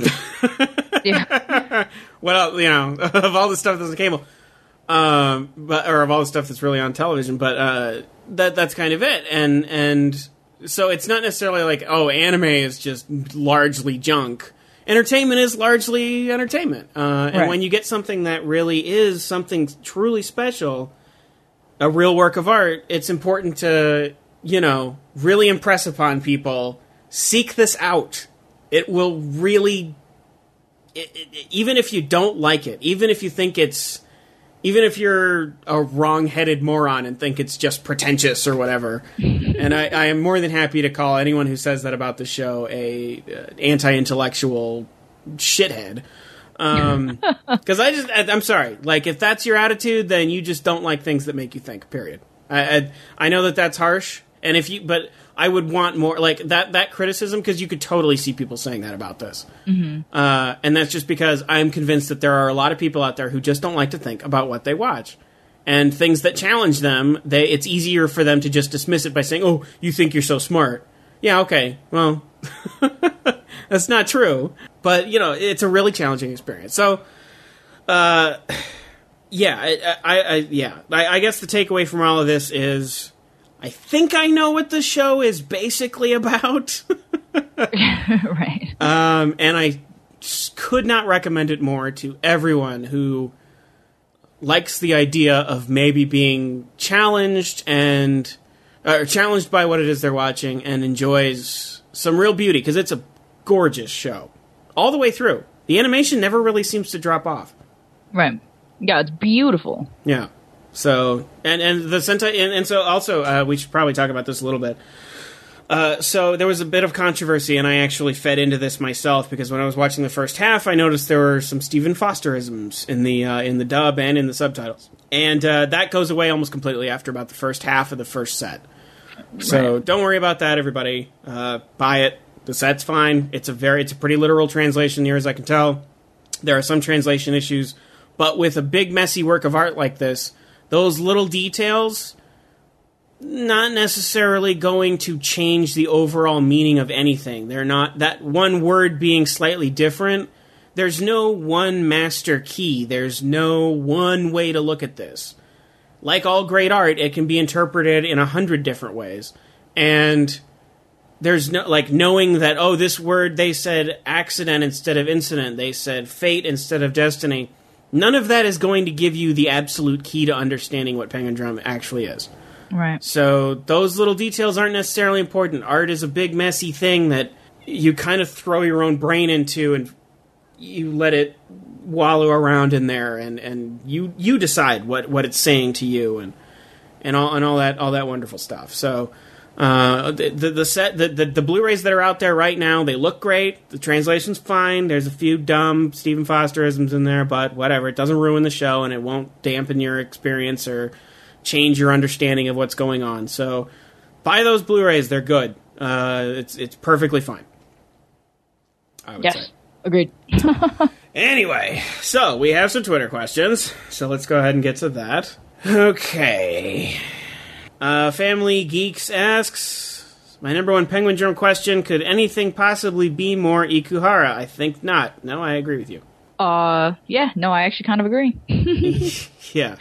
Yeah. What else, you know, of all the stuff that's on cable, um, but or of all the stuff that's really on television. But uh, that that's kind of it. And and so it's not necessarily like, oh, anime is just largely junk. Entertainment is largely entertainment. Uh, and right. when you get something that really is something truly special, a real work of art, it's important to, you know, really impress upon people. Seek this out. It will really, it, it, even if you don't like it, even if you think it's, even if you're a wrong-headed moron and think it's just pretentious or whatever, and I, I am more than happy to call anyone who says that about the show a uh, anti-intellectual shithead. Um, because I just, I, I'm sorry. Like, if that's your attitude, then you just don't like things that make you think. Period. I, I, I know that that's harsh. And if you, but I would want more, like, that, that criticism, because you could totally see people saying that about this. Mm-hmm. Uh, and that's just because I'm convinced that there are a lot of people out there who just don't like to think about what they watch. And things that challenge them, they, it's easier for them to just dismiss it by saying, oh, you think you're so smart. Yeah, okay, well, that's not true. But, you know, it's a really challenging experience. So, uh, yeah, I, I, I yeah, I, I guess the takeaway from all of this is, I think I know what the show is basically about. Right. Um, and I could not recommend it more to everyone who likes the idea of maybe being challenged and uh, challenged by what it is they're watching and enjoys some real beauty, because it's a gorgeous show all the way through. The animation never really seems to drop off. Right. Yeah, it's beautiful. Yeah. So, and, and the Sentai, and, and so also, uh, we should probably talk about this a little bit. Uh, so there was a bit of controversy, and I actually fed into this myself, because when I was watching the first half, I noticed there were some Stephen Fosterisms in the, uh, in the dub and in the subtitles. And, uh, that goes away almost completely after about the first half of the first set. So right. Don't worry about that, everybody. Uh, buy it. The set's fine. It's a very, it's a pretty literal translation, near as I can tell. There are some translation issues, but with a big, messy work of art like this, those little details, not necessarily going to change the overall meaning of anything. They're not, that one word being slightly different, there's no one master key. There's no one way to look at this. Like all great art, it can be interpreted in a hundred different ways. And there's no, like, knowing that, oh, this word, they said accident instead of incident, they said fate instead of destiny. None of that is going to give you the absolute key to understanding what Penguin Drum actually is. Right. So those little details aren't necessarily important. Art is a big, messy thing that you kind of throw your own brain into, and you let it wallow around in there, and, and you you decide what, what it's saying to you, and and all and all that all that wonderful stuff. So uh, the, the the set the, the the Blu-rays that are out there right now, they look great. The translation's fine. There's a few dumb Stephen Fosterisms in there, but whatever. It doesn't ruin the show, and it won't dampen your experience or change your understanding of what's going on. So buy those Blu-rays. They're good. Uh, it's it's perfectly fine, I would yes, say. Agreed. Anyway, so we have some Twitter questions. So let's go ahead and get to that. Okay. Uh, Family Geeks asks, my number one Penguin Drum question, could anything possibly be more Ikuhara? I think not. No, I agree with you. Uh, yeah, no, I actually kind of agree. Yeah.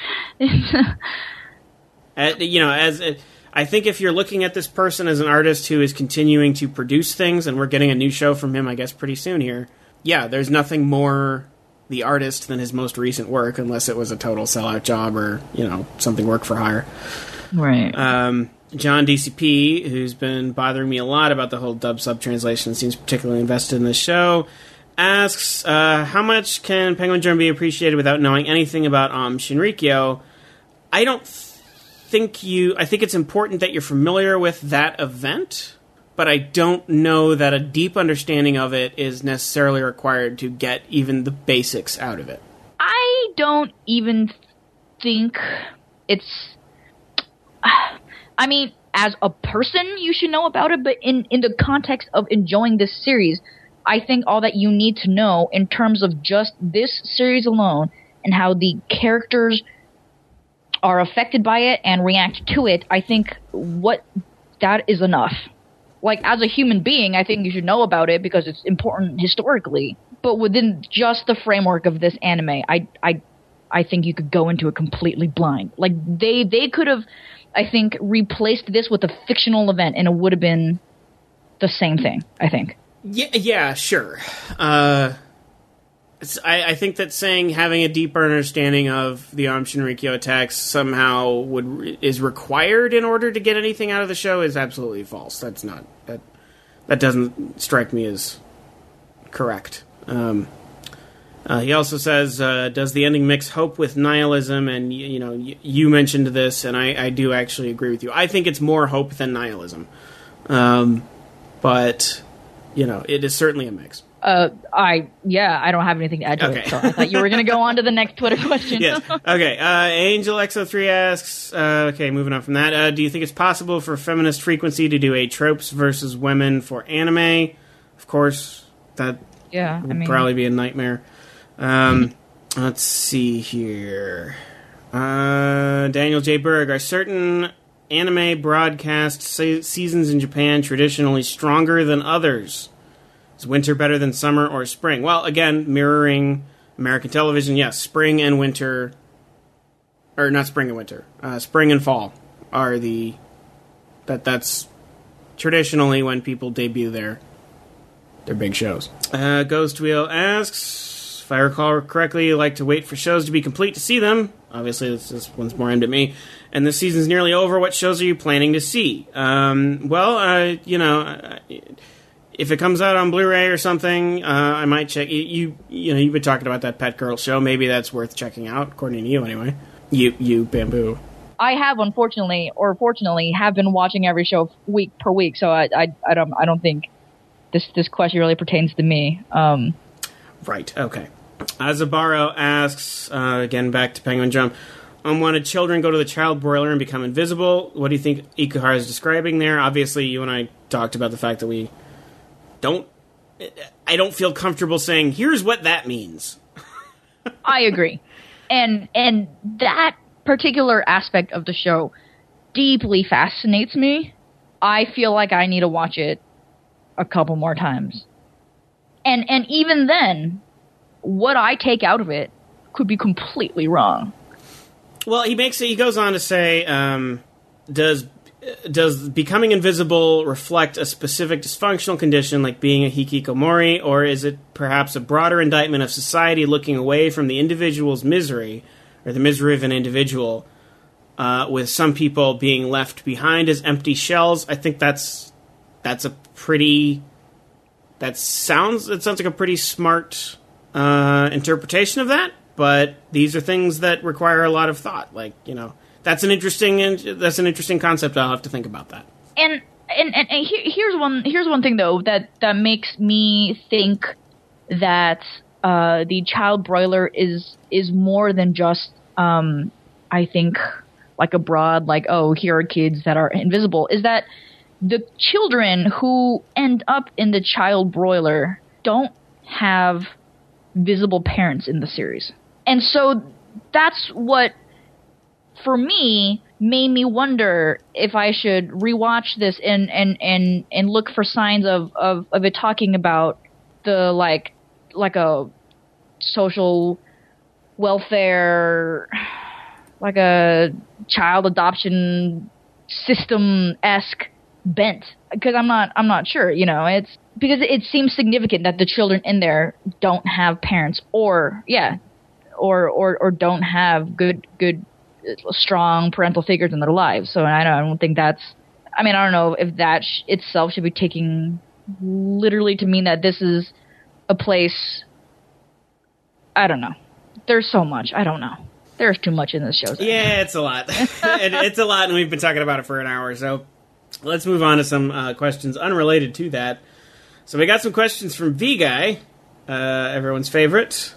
Uh, you know, as uh, I think if you're looking at this person as an artist who is continuing to produce things, and we're getting a new show from him, I guess, pretty soon here, yeah, there's nothing more the artist than his most recent work, unless it was a total sellout job or, you know, something work for hire. Right. Um, John D C P, who's been bothering me a lot about the whole dub-sub translation, seems particularly invested in this show, asks, uh, how much can Penguin Drum be appreciated without knowing anything about Om Shinrikyo? I don't think you... I think it's important that you're familiar with that event, but I don't know that a deep understanding of it is necessarily required to get even the basics out of it. I don't even think it's... I mean, as a person, you should know about it, but in, in the context of enjoying this series, I think all that you need to know in terms of just this series alone and how the characters are affected by it and react to it, I think what that is enough. Like, as a human being, I think you should know about it because it's important historically. But within just the framework of this anime, I I I think you could go into it completely blind. Like, they, they could have, I think, replaced this with a fictional event, and it would have been the same thing, I think. Yeah, yeah, sure. Uh, it's, I, I think that saying having a deeper understanding of the Om Shinrikyo attacks somehow would is required in order to get anything out of the show is absolutely false. That's not that that doesn't strike me as correct. Um, uh, he also says, uh, "Does the ending mix hope with nihilism?" And you, you know, you, you mentioned this, and I, I do actually agree with you. I think it's more hope than nihilism, um, but you know, it is certainly a mix. Uh, I, yeah, I don't have anything to add to okay. it, so I thought you were going to go on to the next Twitter question. Yes. Okay, uh, Angel X O three asks, uh, okay, moving on from that, uh, do you think it's possible for Feminist Frequency to do a tropes versus women for anime? Of course, that yeah, would I mean, probably be a nightmare. Um, let's see here. Uh, Daniel J. Berg, are certain anime broadcast se- seasons in Japan traditionally stronger than others? Is winter better than summer or spring? Well, again, mirroring American television, yes, spring and winter, or not spring and winter, uh, spring and fall are the, that that's traditionally when people debut their, their big shows. Uh, Ghost Wheel asks, if I recall correctly, you like to wait for shows to be complete to see them. Obviously, this, this one's more aimed at me. And the season's nearly over. What shows are you planning to see? Um, well, uh, you know... Uh, if it comes out on Blu-ray or something, uh, I might check. You, you, you know, you've been talking about that Pet Girl show. Maybe that's worth checking out, according to you, anyway. You, you, Bamboo. I have, unfortunately, or fortunately, have been watching every show week per week. So I, I, I don't, I don't think this, this question really pertains to me. Um, right. Okay. Azabaro asks uh, again, back to Penguin Drum. Unwanted children go to the child broiler and become invisible. What do you think Ikuhara is describing there? Obviously, you and I talked about the fact that we. Don't I don't feel comfortable saying here's what that means. I agree. And and that particular aspect of the show deeply fascinates me. I feel like I need to watch it a couple more times. And and even then, what I take out of it could be completely wrong. Well, he makes it he goes on to say um, does does becoming invisible reflect a specific dysfunctional condition like being a hikikomori, or is it perhaps a broader indictment of society looking away from the individual's misery, or the misery of an individual, uh, with some people being left behind as empty shells? I think that's that's a pretty that sounds it sounds like a pretty smart uh, interpretation of that. But these are things that require a lot of thought. Like, you know, that's an interesting that's an interesting concept. I'll have to think about that. And and, and, and here, here's one here's one thing though that, that makes me think that uh, the child broiler is is more than just um, I think like a broad like, oh, here are kids that are invisible. Is that the children who end up in the child broiler don't have visible parents in the series. And so that's what, for me, made me wonder if I should rewatch this and, and, and, and look for signs of, of, of it talking about the, like, like a social welfare, like a child adoption system-esque bent. Because I'm not, I'm not sure, you know, it's, because it seems significant that the children in there don't have parents or, yeah, or, or, or don't have good, good, strong parental figures in their lives. So I don't, I don't think that's, I mean, I don't know if that sh- itself should be taken literally to mean that this is a place, I don't know. There's so much. I don't know. There's too much in this show. Yeah, it's a lot. it, it's a lot, and we've been talking about it for an hour, so let's move on to some uh, questions unrelated to that. So we got some questions from V-Guy, uh, everyone's favorite,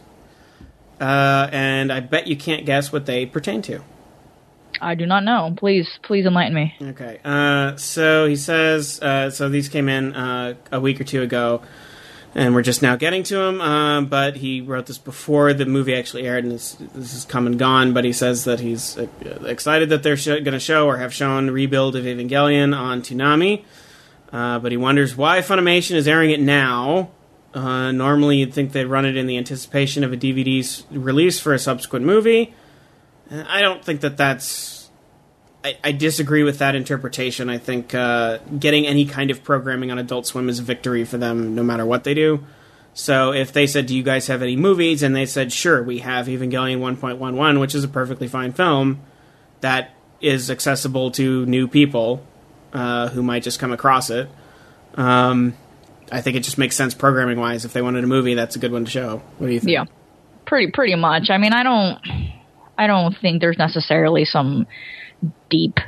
uh, and I bet you can't guess what they pertain to. I do not know. Please, please enlighten me. Okay, uh, so he says, uh, so these came in uh, a week or two ago, and we're just now getting to him, uh, but he wrote this before the movie actually aired, and this, this is come and gone, but he says that he's uh, excited that they're sh- going to show or have shown Rebuild of Evangelion on Toonami. Uh, but he wonders why Funimation is airing it now. Uh, normally you'd think they'd run it in the anticipation of a D V D's release for a subsequent movie. Uh, I don't think that that's... I, I disagree with that interpretation. I think uh, getting any kind of programming on Adult Swim is a victory for them no matter what they do. So if they said, do you guys have any movies? And they said, sure, we have Evangelion one point eleven, which is a perfectly fine film that is accessible to new people. Uh, who might just come across it. Um, I think it just makes sense programming-wise. If they wanted a movie, that's a good one to show. What do you think? Yeah, pretty pretty much. I mean, I don't, I don't think there's necessarily some deep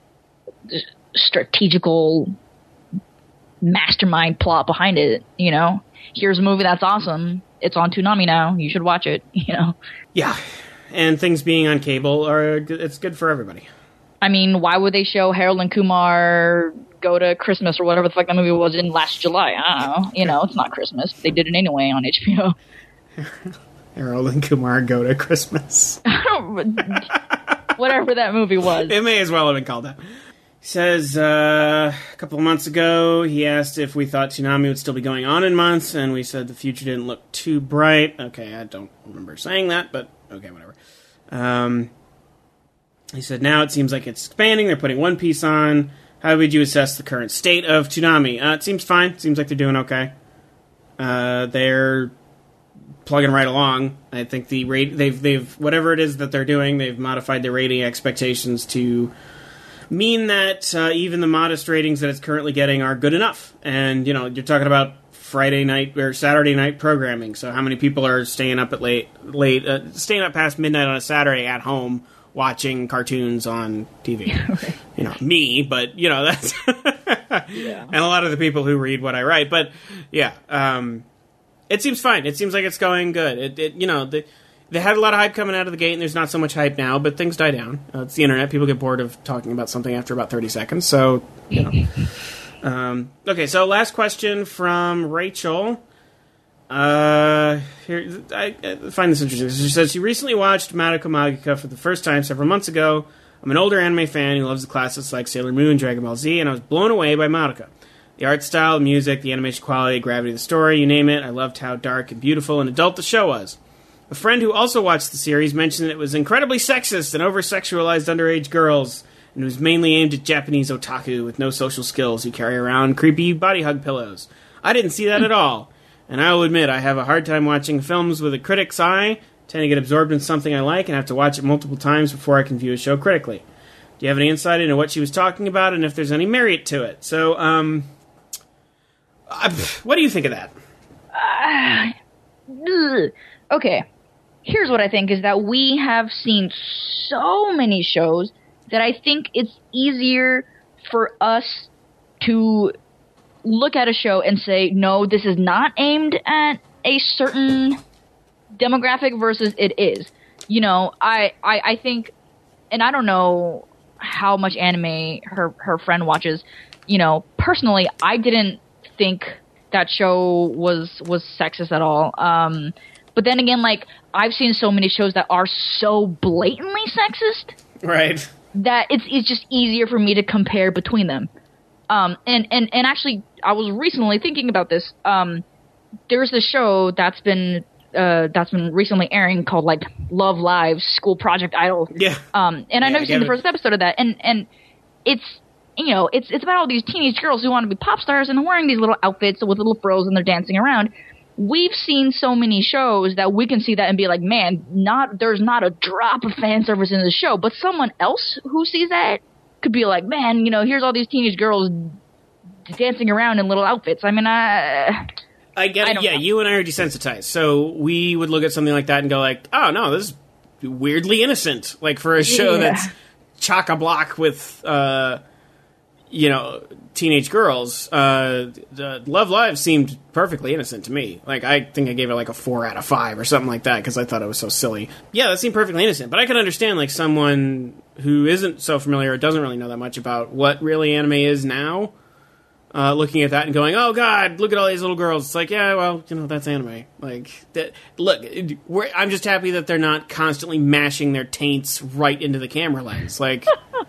strategical mastermind plot behind it. You know, here's a movie that's awesome. It's on Toonami now. You should watch it. You know. Yeah, and things being on cable are it's good for everybody. I mean, why would they show Harold and Kumar Go to Christmas or whatever the fuck that movie was in last July? I don't know. You know, it's not Christmas. They did it anyway on H B O. Harold and Kumar Go to Christmas. Whatever that movie was. It may as well have been called that. He says, uh, a couple of months ago, he asked if we thought Toonami would still be going on in months, and we said the future didn't look too bright. Okay, I don't remember saying that, but okay, whatever. Um... He said, now it seems like it's expanding. They're putting One Piece on. How would you assess the current state of Toonami? Uh, it seems fine. It seems like they're doing okay. Uh, they're plugging right along. I think the rate they've they've whatever it is that they're doing, they've modified their rating expectations to mean that uh, even the modest ratings that it's currently getting are good enough. And you know, you're talking about Friday night or Saturday night programming. So how many people are staying up at late late uh, staying up past midnight on a Saturday at home? Watching cartoons on T V. Right. You know, me, but, you know, that's... yeah. And a lot of the people who read what I write. But, yeah, um, it seems fine. It seems like it's going good. It, it you know, they, they had a lot of hype coming out of the gate, and there's not so much hype now, but things die down. Uh, it's the internet. People get bored of talking about something after about thirty seconds, so, you know. um, okay, so last question from Rachel. Uh, here, I, I find this interesting. She says she recently watched Madoka Magica for the first time several months ago. I'm an older anime fan who loves the classics like Sailor Moon, Dragon Ball Z, and I was blown away by Madoka. The art style, the music, the animation quality, gravity of the story, you name it. I loved how dark and beautiful and adult the show was. A friend who also watched the series mentioned that it was incredibly sexist and over-sexualized underage girls, and was mainly aimed at Japanese otaku with no social skills who carry around creepy body hug pillows. I didn't see that at all, and I will admit I have a hard time watching films with a critic's eye. I tend to get absorbed in something I like and have to watch it multiple times before I can view a show critically. Do you have any insight into what she was talking about and if there's any merit to it? So, um, I, what do you think of that? Uh, okay, here's what I think is that we have seen so many shows that I think it's easier for us to look at a show and say, no, this is not aimed at a certain demographic versus it is. You know, I, I, I think, and I don't know how much anime her, her friend watches. You know, personally, I didn't think that show was, was sexist at all. Um, but then again, like, I've seen so many shows that are so blatantly sexist. Right. That it's, it's just easier for me to compare between them. Um, and, and, and actually, I was recently thinking about this. Um, there's this show that's been uh, that's been recently airing called like Love Live School Project Idol. Yeah. Um, and yeah, I know you've seen the it. first episode of that, and and it's you know it's it's about all these teenage girls who want to be pop stars and they're wearing these little outfits with little frills and they're dancing around. We've seen so many shows that we can see that and be like, man, not there's not a drop of fan service in the show, but someone else who sees that could be like, man, you know, here's all these teenage girls dancing around in little outfits. I mean, I... I get it. I Yeah, know. you and I are desensitized. So we would look at something like that and go like, oh, no, this is weirdly innocent. Like, for a show Yeah. that's chock-a-block with, uh, you know, teenage girls, uh, the Love Live seemed perfectly innocent to me. Like, I think I gave it like a four out of five or something like that because I thought it was so silly. Yeah, that seemed perfectly innocent. But I can understand, like, someone who isn't so familiar or doesn't really know that much about what really anime is now, Uh, looking at that and going, oh god, look at all these little girls. It's like, yeah, well, you know, that's anime. Like, that, look, we're, I'm just happy that they're not constantly mashing their taints right into the camera lens. Like,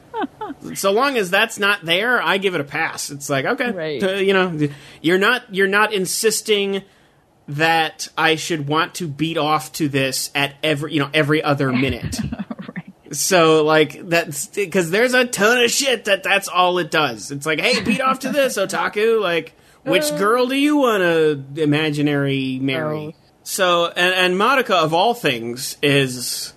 so long as that's not there, I give it a pass. It's like, okay, Right. uh, you know, you're not you're not insisting that I should want to beat off to this at every, you know, every other minute. So, like, that's because there's a ton of shit that that's all it does. It's like, hey, beat off to this, otaku. Like, which Uh. girl do you want to imaginary marry? Oh. So, and, and Madoka, of all things, is,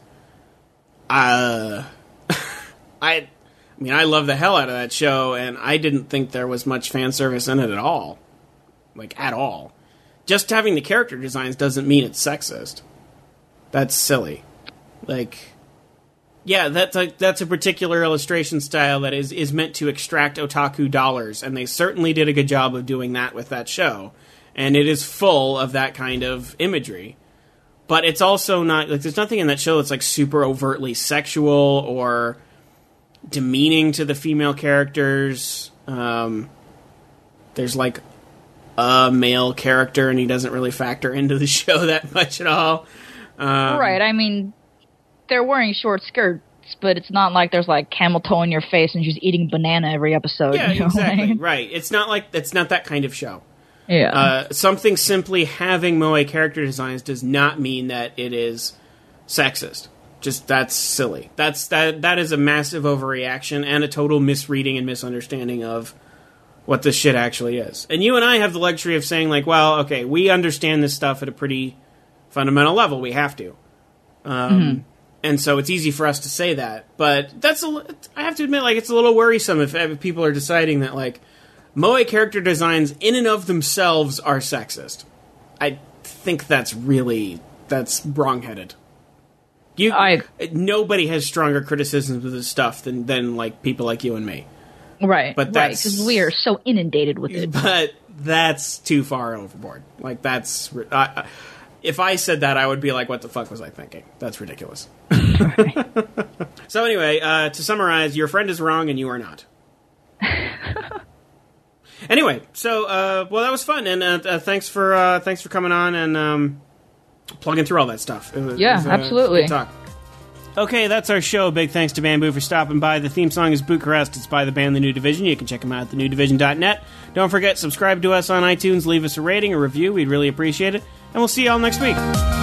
uh, I, I mean, I love the hell out of that show, and I didn't think there was much fan service in it at all. Like, at all. Just having the character designs doesn't mean it's sexist. That's silly. Like... Yeah, that's a, that's a particular illustration style that is, is meant to extract otaku dollars, and they certainly did a good job of doing that with that show. And it is full of that kind of imagery. But it's also not, like, there's nothing in that show that's, like, super overtly sexual or demeaning to the female characters. Um, there's, like, a male character, and he doesn't really factor into the show that much at all. Um, Right, I mean... They're wearing short skirts, but it's not like there's like camel toe in your face and she's eating banana every episode. Yeah, you know? exactly. Right. It's not like it's not that kind of show. Yeah. Uh, something simply having moe character designs does not mean that it is sexist. Just that's silly. That's that that is a massive overreaction and a total misreading and misunderstanding of what this shit actually is. And you and I have the luxury of saying like, well, okay, we understand this stuff at a pretty fundamental level. We have to. Um, mm-hmm. And so it's easy for us to say that, but that's a, I have to admit, like, it's a little worrisome if, if people are deciding that, like, moe character designs in and of themselves are sexist. I think that's really, that's wrong-headed. You, I, nobody has stronger criticisms of this stuff than, than, like, people like you and me. Right, but right, because we are so inundated with it. But that's too far overboard. Like, that's... I, If I said that, I would be like, what the fuck was I thinking? That's ridiculous. So anyway, uh, to summarize, your friend is wrong and you are not. Anyway, so, uh, well, that was fun. And uh, uh, thanks for uh, thanks for coming on and um, plugging through all that stuff. It was, yeah, it was, uh, absolutely. Good talk. Okay, that's our show. Big thanks to Bamboo for stopping by. The theme song is Bucharest. It's by the band The New Division. You can check them out at the new division dot net. Don't forget, subscribe to us on iTunes. Leave us a rating, a review. We'd really appreciate it. And we'll see you all next week.